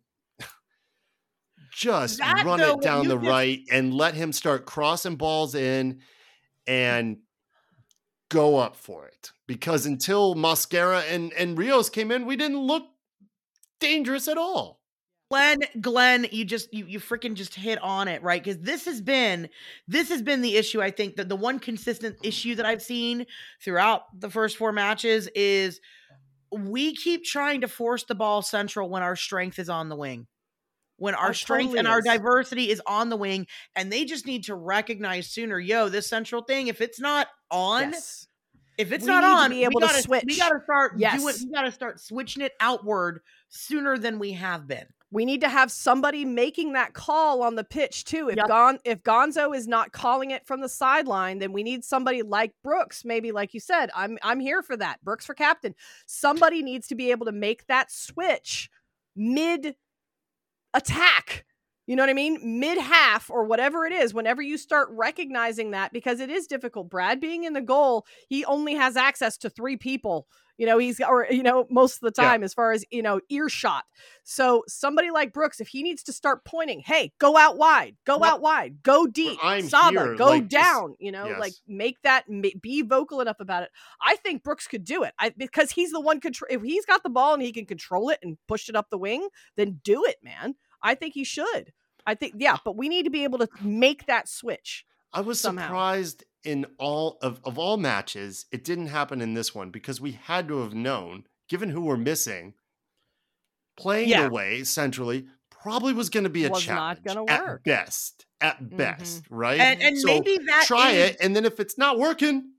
just That, run though, it down you the just- right and let him start crossing balls in and go up for it. Because until Mosquera and, and Rios came in, we didn't look dangerous at all. Glenn, Glenn, you just you you freaking just hit on it, right? Because this has been this has been the issue. I think that the one consistent issue that I've seen throughout the first four matches is we keep trying to force the ball central when our strength is on the wing. When our It strength totally and our is. diversity is on the wing, and they just need to recognize sooner, yo, this central thing, if it's not on, Yes. if it's We not need to on, be able we to gotta, switch. We gotta start Yes. doing. We gotta start switching it outward sooner than we have been. We need to have somebody making that call on the pitch too. If Yep. Gon if Gonzo is not calling it from the sideline, then we need somebody like Brooks, maybe like you said. I'm I'm here for that. Brooks for captain. Somebody needs to be able to make that switch mid attack. You know what I mean? Mid half or whatever it is, whenever you start recognizing that, because it is difficult. Brad being in the goal, he only has access to three people. You know, he's or, you know, most of the time, yeah. as far as, you know, earshot. So somebody like Brooks, if he needs to start pointing, hey, go out wide, go well, out wide, go deep, Saba, here, go like, down, you know, yes. like make that, be vocal enough about it. I think Brooks could do it I, because he's the one control. If he's got the ball and he can control it and push it up the wing, then do it, man. I think he should. I think, yeah, but we need to be able to make that switch. I was somehow. surprised in all of, of all matches, it didn't happen in this one because we had to have known, given who we're missing, playing yeah. away centrally probably was going to be a was challenge. Not going to work. At best. At mm-hmm. best, right? And, and so maybe that try is... it, and then if it's not working,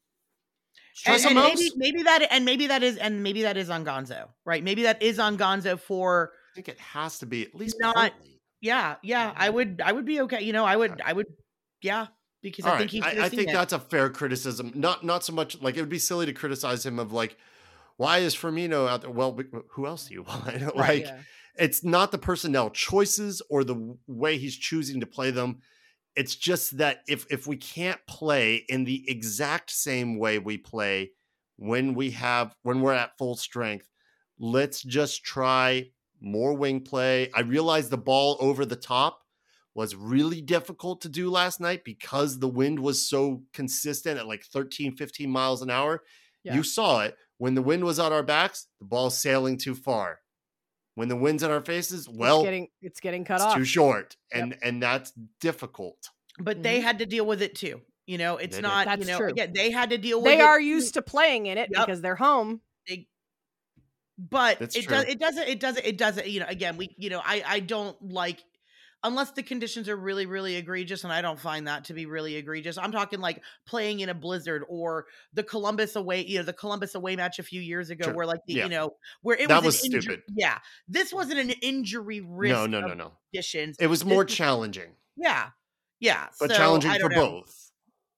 try and, something and else. Maybe, maybe that, and maybe that is, and maybe that is on Gonzo, right? Maybe that is on Gonzo for. I think it has to be at least not. partly. Yeah, yeah, I would, I would be okay. You know, I would, I would, yeah, because All I think right. he's. I, I think it. that's a fair criticism. Not, not so much like it would be silly to criticize him of like, why is Firmino out there? Well, who else do you want? Like, right, yeah. It's not the personnel choices or the way he's choosing to play them. It's just that if if we can't play in the exact same way we play when we have when we're at full strength, let's just try more wing play. I realized the ball over the top was really difficult to do last night because the wind was so consistent at like thirteen, fifteen miles an hour. Yeah. You saw it. When the wind was on our backs, the ball's sailing too far. When the wind's in our faces, well, it's getting, it's getting cut it's off. too short. And, yep. and that's difficult. But they mm-hmm. had to deal with it too. You know, it's they not, that's you know, true. again, they had to deal with they it. They are used to playing in it yep. because they're home. They, but that's it true. does, it doesn't, it doesn't, it doesn't, you know, again, we, you know, I, I don't like, unless the conditions are really, really egregious, and I don't find that to be really egregious. I'm talking like playing in a blizzard or the Columbus away, you know, the Columbus away match a few years ago sure. where like, the, yeah. you know, where it that was, was an stupid. Inju- yeah. This wasn't an injury risk. No, no, no, no. Conditions. It was more this, challenging. Yeah. Yeah. But so, challenging for know. both.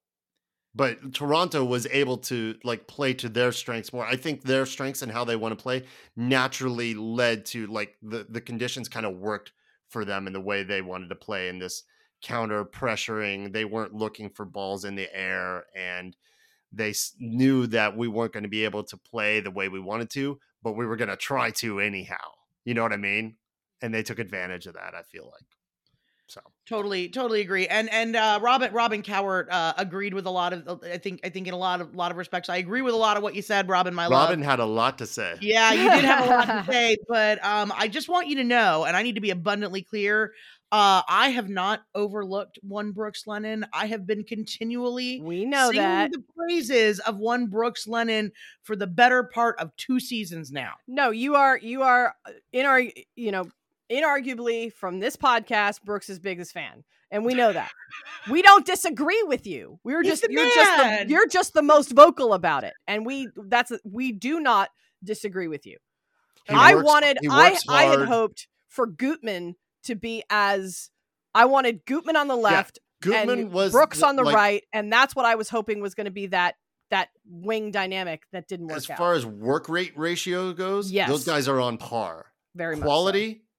But Toronto was able to like play to their strengths more. I think their strengths and how they want to play naturally led to like the, the conditions kind of worked for them in the way they wanted to play in this counter pressuring. They weren't looking for balls in the air, and they knew that we weren't going to be able to play the way we wanted to, but we were going to try to anyhow. You know what I mean? And they took advantage of that, I feel like. So totally, totally agree. And and uh, Robin Robin Cowart uh, agreed with a lot of. I think I think in a lot of lot of respects, I agree with a lot of what you said, Robin. My love. Robin had a lot to say. Yeah, you did have a lot to say, but um, I just want you to know, and I need to be abundantly clear. Uh, I have not overlooked one Brooks Lennon. I have been continually we know singing that the praises of one Brooks Lennon for the better part of two seasons now. No, you are you are in our you know. inarguably from this podcast, Brooks' biggest fan. And we know that. We don't disagree with you. We're He's just, you're man. just, the, you're just the most vocal about it. And we, that's, we do not disagree with you. He I works, wanted, I, I had hoped for Gutman to be as, I wanted Gutman on the left yeah, Gutman and was Brooks the, on the like, right. And that's what I was hoping was going to be that, that wing dynamic that didn't work as out. As far as work rate ratio goes, yes. those guys are on par. Very much Quality. So.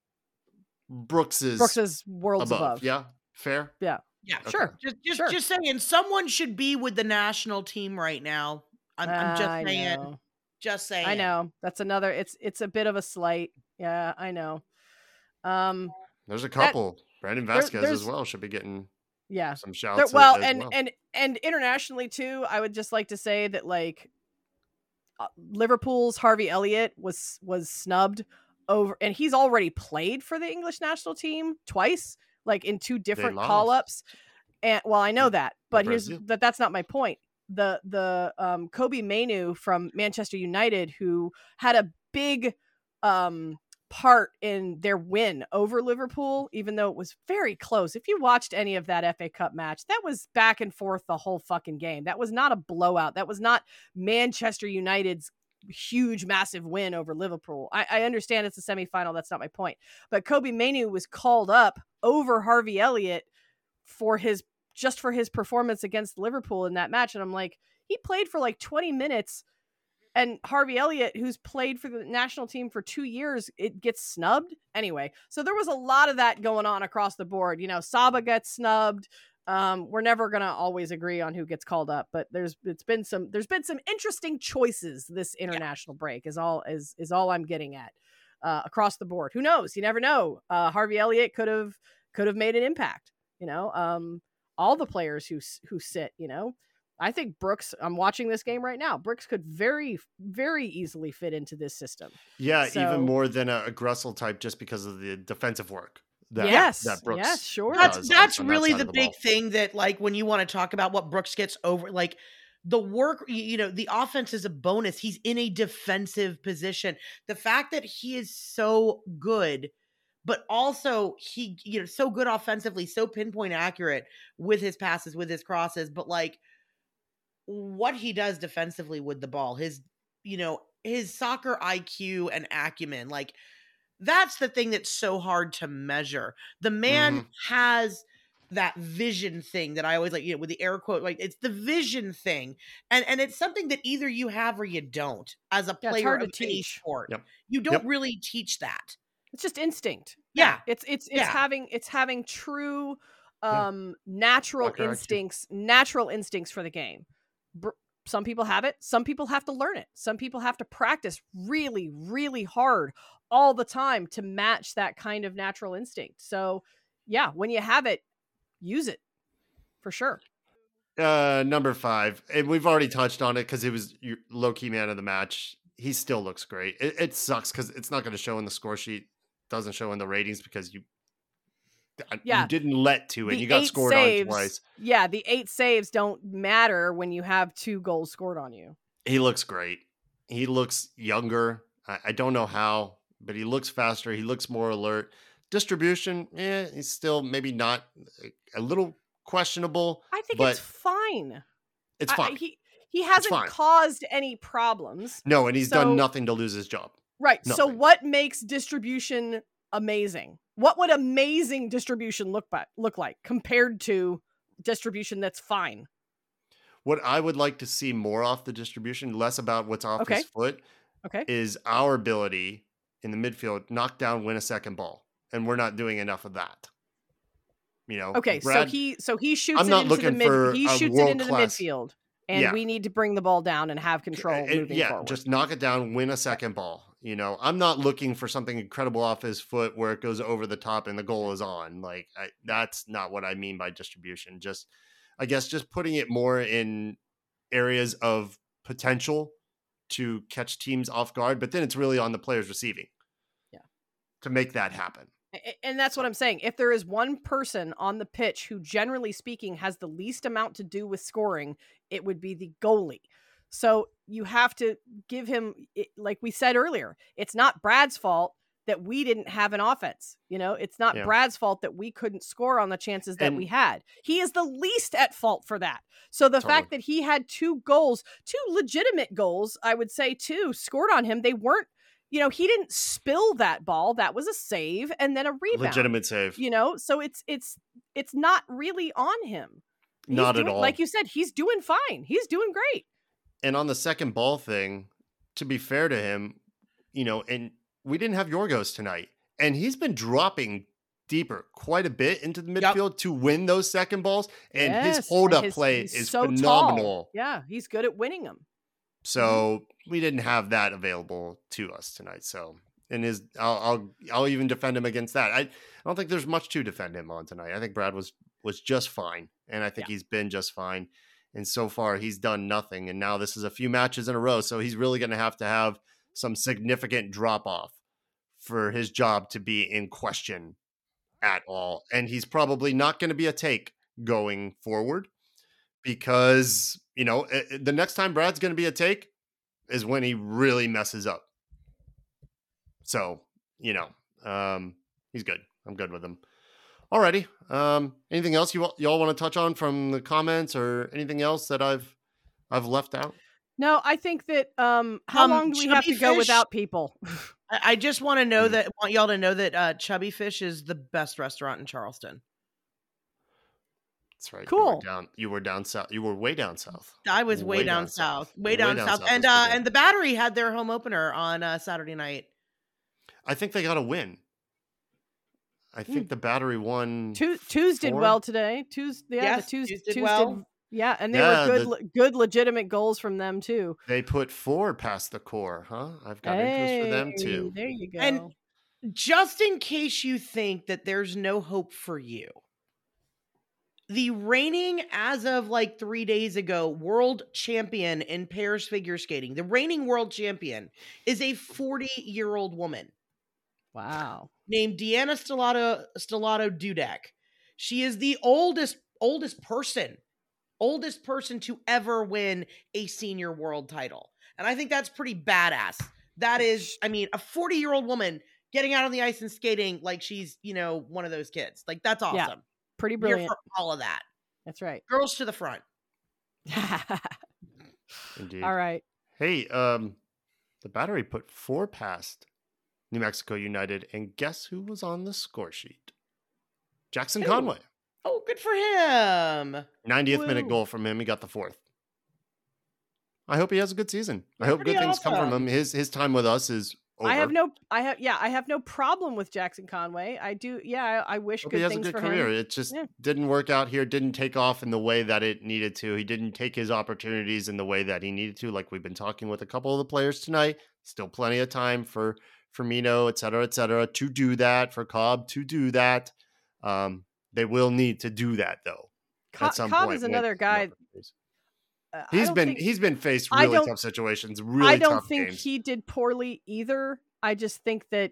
Brooks is Brooks is worlds above. above. Yeah, fair. Yeah, yeah, okay. Sure. Just, just, sure. just saying, someone should be with the national team right now. I'm, I'm just I saying. Know. Just saying. I know that's another. It's it's a bit of a slight. Yeah, I know. Um, there's a couple. That, Brandon Vasquez there, as well should be getting. Yeah, some shouts. There, well, as and well. and and internationally too. I would just like to say that like uh, Liverpool's Harvey Elliott was was snubbed. Over and he's already played for the English national team twice, like in two different call-ups. And well, I know that, but here's that that's not my point. The the um, Kobe Mainoo from Manchester United, who had a big um, part in their win over Liverpool, even though it was very close. If you watched any of that F A Cup match, that was back and forth the whole fucking game. That was not a blowout. That was not Manchester United's huge, massive win over Liverpool. I, I understand it's a semifinal. That's not my point. But Kobe Mainoo was called up over Harvey Elliott for his just for his performance against Liverpool in that match. And I'm like, he played for like twenty minutes and Harvey Elliott, who's played for the national team for two years, it gets snubbed anyway. So there was a lot of that going on across the board. You know, Saba gets snubbed. Um, we're never gonna always agree on who gets called up, but there's it's been some there's been some interesting choices this international yeah. break. Is all is is all I'm getting at uh, across the board. Who knows? You never know. Uh, Harvey Elliott could have could have made an impact. You know, um, all the players who who sit. You know, I think Brooks. I'm watching this game right now. Brooks could very very easily fit into this system. Yeah, so, even more than a, a Gressel type, just because of the defensive work. That, yes, that Brooks yes, sure. That's that's really that the, the big ball. thing that, like, when you want to talk about what Brooks gets over, like the work, you know, the offense is a bonus. He's in a defensive position. The fact that he is so good, but also he, you know, so good offensively, so pinpoint accurate with his passes, with his crosses, but like what he does defensively with the ball, his, you know, his soccer I Q and acumen, like. That's the thing that's so hard to measure. The man mm-hmm. has that vision thing that I always like, you know, with the air quote, like it's the vision thing. And and it's something that either you have or you don't as a yeah, player of teach. any sport. Yep. You don't yep. really teach that. It's just instinct. Yeah. It's it's it's yeah. having it's having true um yeah. natural Soccer instincts, I Q. natural instincts for the game. Br- Some people have it. Some people have to learn it. Some people have to practice really, really hard all the time to match that kind of natural instinct. So, yeah, when you have it, use it for sure. Uh, number five, and we've already touched on it because it was your low-key man of the match. He still looks great. It, it sucks because it's not going to show in the score sheet. Doesn't show in the ratings because you yeah. you didn't let to, and the you got scored saves, on twice. Yeah, the eight saves don't matter when you have two goals scored on you. He looks great. He looks younger. I, I don't know how, but he looks faster. He looks more alert. Distribution, eh, he's still maybe not a little questionable. I think but it's fine. It's fine. I, he he hasn't caused any problems. No, and he's so, done nothing to lose his job. Right. Nothing. So what makes distribution amazing? What would amazing distribution look by, look like compared to distribution that's fine? What I would like to see more off the distribution, less about what's off okay. his foot, okay. is our ability in the midfield, knock down, win a second ball. And we're not doing enough of that. You know. Okay, Brad, so he so he shoots I'm it not into the looking mid for he a shoots it into the world-class- midfield. And Yeah. we need to bring the ball down and have control It- moving yeah, forward. just knock it down, win a second ball. You know, I'm not looking for something incredible off his foot where it goes over the top and the goal is on. Like I, that's not what I mean by distribution. Just, I guess, just putting it more in areas of potential to catch teams off guard. But then it's really on the players receiving, yeah, to make that happen. And that's what I'm saying. If there is one person on the pitch who, generally speaking, has the least amount to do with scoring, it would be the goalie. So you have to give him, like we said earlier, it's not Brad's fault that we didn't have an offense. You know, it's not Yeah. Brad's fault that we couldn't score on the chances that And- we had. He is the least at fault for that. So the Totally. fact that he had two goals, two legitimate goals, I would say too, scored on him, they weren't, you know, he didn't spill that ball. That was a save and then a rebound. Legitimate save. You know, so it's it's it's not really on him. He's Not doing, at all. Like you said, he's doing fine. He's doing great. And on the second ball thing, to be fair to him, you know, and we didn't have Yorgos tonight, and he's been dropping deeper quite a bit into the Yep. midfield to win those second balls, and Yes, his hold up and his- play he's is so phenomenal. tall. Yeah, he's good at winning them. So we didn't have that available to us tonight. So, and his, I'll, I'll, I'll even defend him against that. I, I don't think there's much to defend him on tonight. I think Brad was was just fine, and I think Yeah. he's been just fine. And so far, he's done nothing. And now this is a few matches in a row, so he's really going to have to have some significant drop off for his job to be in question at all. And he's probably not going to be a take going forward, because, you know, eh, eh, the next time Brad's going to be a take is when he really messes up. So, you know, um, he's good. I'm good with him. Alrighty. Um, anything else you all- y'all want to touch on from the comments, or anything else that I've I've left out? No, I think that um how Um, long do we have to Chubby go Fish- without people? I, I just want to know Mm. that, want y'all to know that uh, Chubby Fish is the best restaurant in Charleston. That's right. Cool. You were down. You were down south. You were way down south. I was way, Way down, down south. south. Way Way down, down south. south And this uh, weekend. and the Battery had their home opener on uh, Saturday night. I think they got a win. I think Mm. the Battery won. Two, Twos did four? well today. Twos, yeah, Yes, the Twos, Twos did Twos well. yeah, and they Yeah, were good, the- le- good, legitimate goals from them too. They put four past the core, huh? I've got interest for them Hey, too. There you go. And just in case you think that there's no hope for you, the reigning, as of like three days ago, world champion in pairs figure skating, the reigning world champion is a forty-year-old woman wow. named Deanna Stellato, Stellato Dudek. She is the oldest oldest person, oldest person to ever win a senior world title. And I think that's pretty badass. That is, I mean, a forty-year-old woman getting out on the ice and skating like she's, you know, one of those kids. Like, that's awesome. Yeah. Pretty Here brilliant. for all of that. That's right. Girls to the front. Indeed. All right. Hey, um, the Battery put four past New Mexico United, and guess who was on the score sheet? Jackson Who? Conway. Oh, good for him. ninetieth minute Woo. goal from him. He got the fourth. I hope he has a good season. I That's hope good pretty things come from awesome. him. His his time with us is over. I have no, I have, yeah, I have no problem with Jackson Conway. I do, yeah, I, I wish Hope good he has a things good for career. him. It just Yeah. didn't work out here. Didn't take off in the way that it needed to. He didn't take his opportunities in the way that he needed to. Like we've been talking with a couple of the players tonight. Still plenty of time for Firmino, et cetera, et cetera, to do that. For Cobb to do that. Um, they will need to do that though. Co- at some Cobb point is with another guy. numbers. uh, I He's don't been think- he's been faced I really don't- tough situations, really I don't tough think games. he did poorly either. I just think that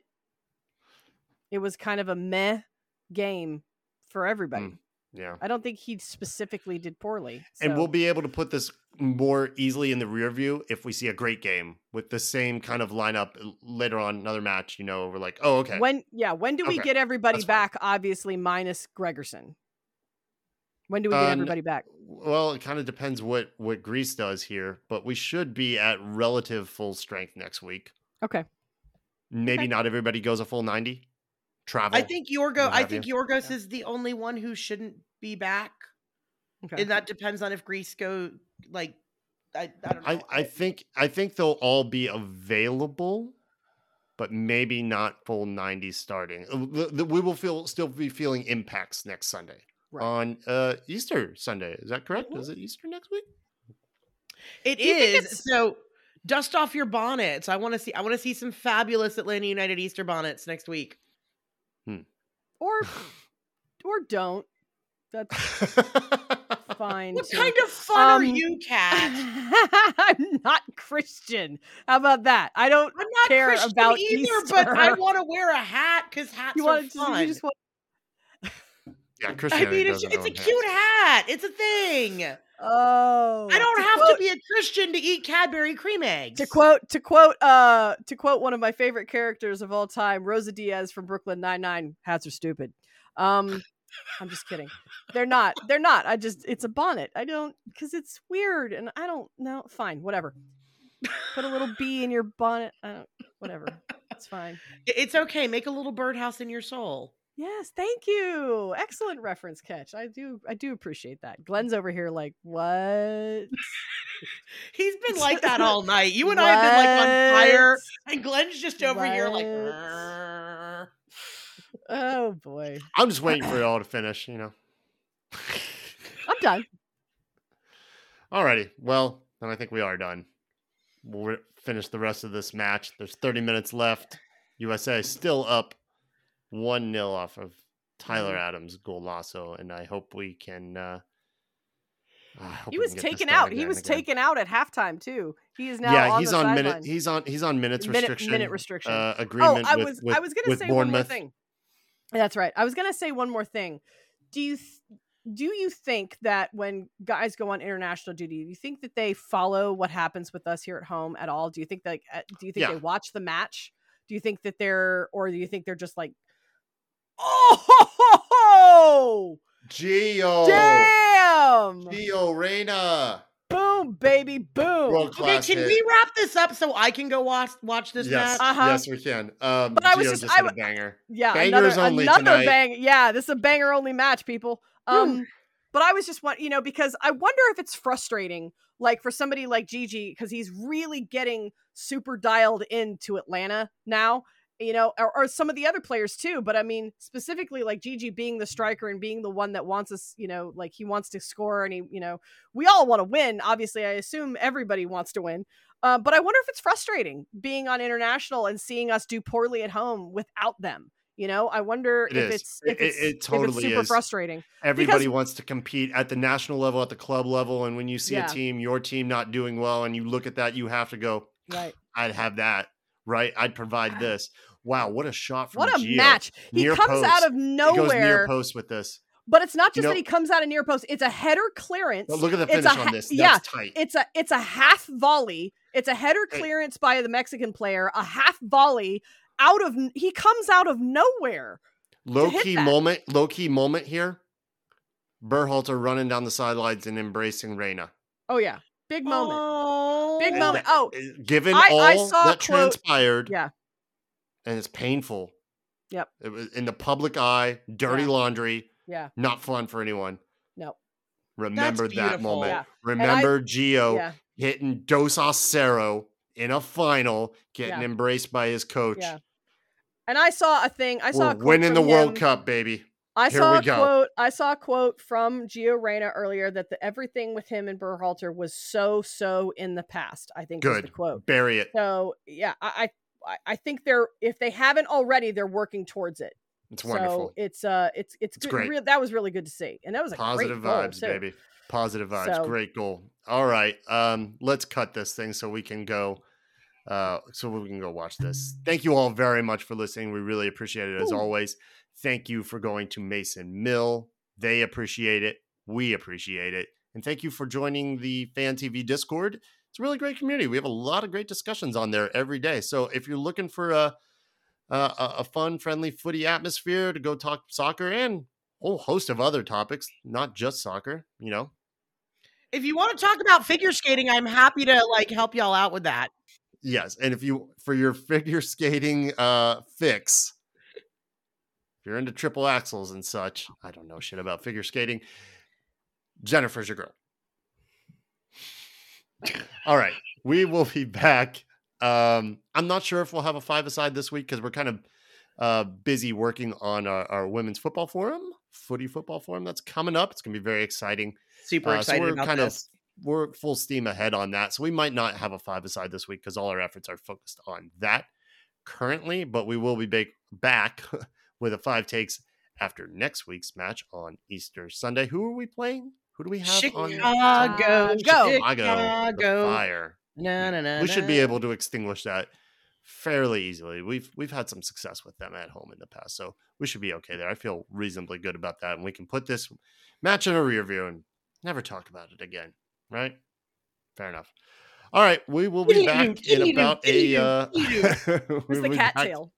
it was kind of a meh game for everybody. Mm, yeah. I don't think he specifically did poorly. And so- we'll be able to put this more easily in the rear view if we see a great game with the same kind of lineup later on, another match. You know, we're like, oh, okay. When yeah, when do we Okay, get everybody that's fine. back? Obviously, minus Gregerson. When do we get Uh, n- everybody back? Well, it kind of depends what what Greece does here, but we should be at relative full strength next week. Okay. Maybe Okay. not everybody goes a full ninety. Travel. I think Yorgo. what I have think you. Yorgos is the only one who shouldn't be back, Okay. and that depends on if Greece go. Like, I, I don't know. I, I think I think they'll all be available, but maybe not full ninety starting. Uh, the- the- We will feel still be feeling impacts next Sunday Right. on uh, Easter Sunday. Is that correct? Mhm. Is it Easter next week? It Do you think is. it's- So dust off your bonnets. I want to see. I want to see some fabulous Atlanta United Easter bonnets next week. or or don't. That's fine. What too. kind of fun are Um, you, Kat? I'm not Christian. How about that? I don't I'm not care Christian about either, but I Easter. want to wear a hat because hats You are want to fun. you just want yeah, I Christianity mean, it's, doesn't it's a own cute hats. hat. It's a thing. Oh, I don't to have quote, to be a Christian to eat Cadbury cream eggs. to quote to quote uh to quote one of my favorite characters of all time, Rosa Diaz from Brooklyn Nine-Nine. Hats are stupid. Um, I'm just kidding. They're not. They're not. I just it's a bonnet. I don't because it's weird and I don't know. Fine, whatever. Put a little bee in your bonnet. I don't. Whatever. It's fine. It's okay. Make a little birdhouse in your soul. Yes, thank you. Excellent reference catch. I do I do appreciate that. Glenn's over here like, what? He's been like that all night. You and I have been like on fire, What? and Glenn's just over here like. What? "Grrr." Oh boy. I'm just waiting for it all to finish. You know. I'm done. Alrighty. Well, then I think we are done. We'll re- finish the rest of this match. There's thirty minutes left. U S A still up one nil off of Tyler Adams' golazo, and I hope we can. Uh, I hope He we was can get this taken done out. He again was and again. taken out at halftime too. He is now Yeah, on he's the on sideline. minute. He's on. He's on minutes Minute- restriction. minute restriction. Uh, Oh, agreement. I with, was with, I was gonna with say one more Bournemouth. thing. That's right. I was gonna say one more thing. Do you th- do you think that when guys go on international duty, do you think that they follow what happens with us here at home at all? Do you think like uh, do you think Yeah. they watch the match? Do you think that they're or do you think they're just like, oh, ho, ho, ho! Gio. Damn, Gio Reyna. boom, baby, boom. World Okay, class can hit. we wrap this up so I can go watch watch this Yes, match? Uh-huh. yes, we can. Um, But I was Gio just- just, I hit a w- banger. Yeah, Bangers another, only another tonight. bang. Yeah, this is a banger only match, people. Um, But I was just want, you know, because I wonder if it's frustrating, like for somebody like Gigi, because he's really getting super dialed into Atlanta now, you know, or, or some of the other players too. But I mean, specifically like Gigi being the striker and being the one that wants us, you know, like he wants to score and he, you know, we all want to win. Obviously, I assume everybody wants to win. Uh, but I wonder if it's frustrating being on international and seeing us do poorly at home without them. You know, I wonder It if is. it's if It- it's, it- it totally if it's super is. frustrating. Everybody Because- wants to compete at the national level, at the club level. And when you see Yeah. a team, your team not doing well, and you look at that, you have to go, Right. I'd have that, right? I'd provide this. Wow, what a shot from What a Gio. match. He Near comes post. out of He goes near nowhere. post with this. But it's not just You know- that he comes out of near post. It's a header clearance. But look at the It's finish a on ha- this. That's yeah, tight. It's a it's a half volley. It's a header Hey. clearance by the Mexican player, a half volley out of he comes out of nowhere. Low hit key that. moment, low key moment here. Berhalter running down the sidelines and embracing Reina. Oh yeah. Big moment. Oh, Big And moment. that- Oh, given I- all I saw a that quote- transpired, yeah. and it's painful. Yep. It was in the public eye, dirty Yeah. laundry, Yeah. not fun for anyone. No. Remember that beautiful. moment. Yeah. Remember Gio Yeah. hitting Dos Acero in a final, getting Yeah. embraced by his coach. Yeah. And I saw a thing. I saw We're a quote winning the from World him. Cup, baby. I Here saw we a go. quote. I saw a quote from Gio Reyna earlier that the, everything with him and Berhalter was so so in the past. I think was the Good. quote. Bury it. So yeah, I I, I think they're if they haven't already, they're working towards it. It's So wonderful. it's uh it's it's, It's good. great. Real, that was really good to see, and that was a Positive great goal, vibes, too. baby. Positive vibes. So- Great goal. All right. Um, let's cut this thing so we can go. Uh, so we can go watch this. Thank you all very much for listening. We really appreciate it as Ooh. always. Thank you for going to Mason Mill. They appreciate it. We appreciate it. And thank you for joining the Fan T V Discord. It's a really great community. We have a lot of great discussions on there every day. So if you're looking for a a, a fun, friendly footy atmosphere to go talk soccer and a whole host of other topics, not just soccer, you know, if you want to talk about figure skating, I'm happy to like help y'all out with that. yes. And if you, for your figure skating uh, fix, if you're into triple axles and such, I don't know shit about figure skating, Jennifer's your girl. All right. We will be back. Um, I'm not sure if we'll have a five-a-side this week because we're kind of uh, busy working on our, our women's football forum, footy football forum that's coming up. It's going to be very exciting. Super Uh, excited so we're about kind this. of we're full steam ahead on that. So we might not have a five-a-side this week because all our efforts are focused on that currently, but we will be ba- back with a five takes after next week's match on Easter Sunday. Who are we playing? Who do we have on Chicago, Go. Chicago? Chicago. The Fire. Na, na, na, We should be na. able to extinguish that fairly easily. We've we've had some success with them at home in the past, so we should be okay there. I feel reasonably good about that, and we can put this match in a rear view and never talk about it again. Right? Fair enough. All right, we will be Giddy-doo, back in giddy-doo, about a. giddy-doo, Uh, giddy-doo. we'll It's the be back- cattail.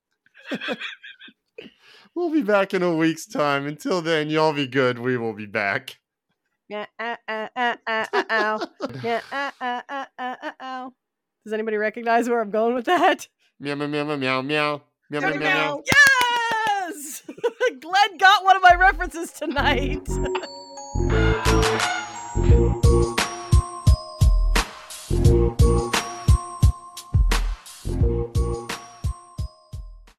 We'll be back in a week's time. Until then, y'all be good. We will be back. Yeah, uh, uh, uh, uh, uh, ow. Yeah, uh, uh, uh, uh, uh, ow. Does anybody recognize where I'm going with that? Meow meow meow meow meow meow meow meow Meow, meow. meow. Yes! Glenn got one of my references tonight.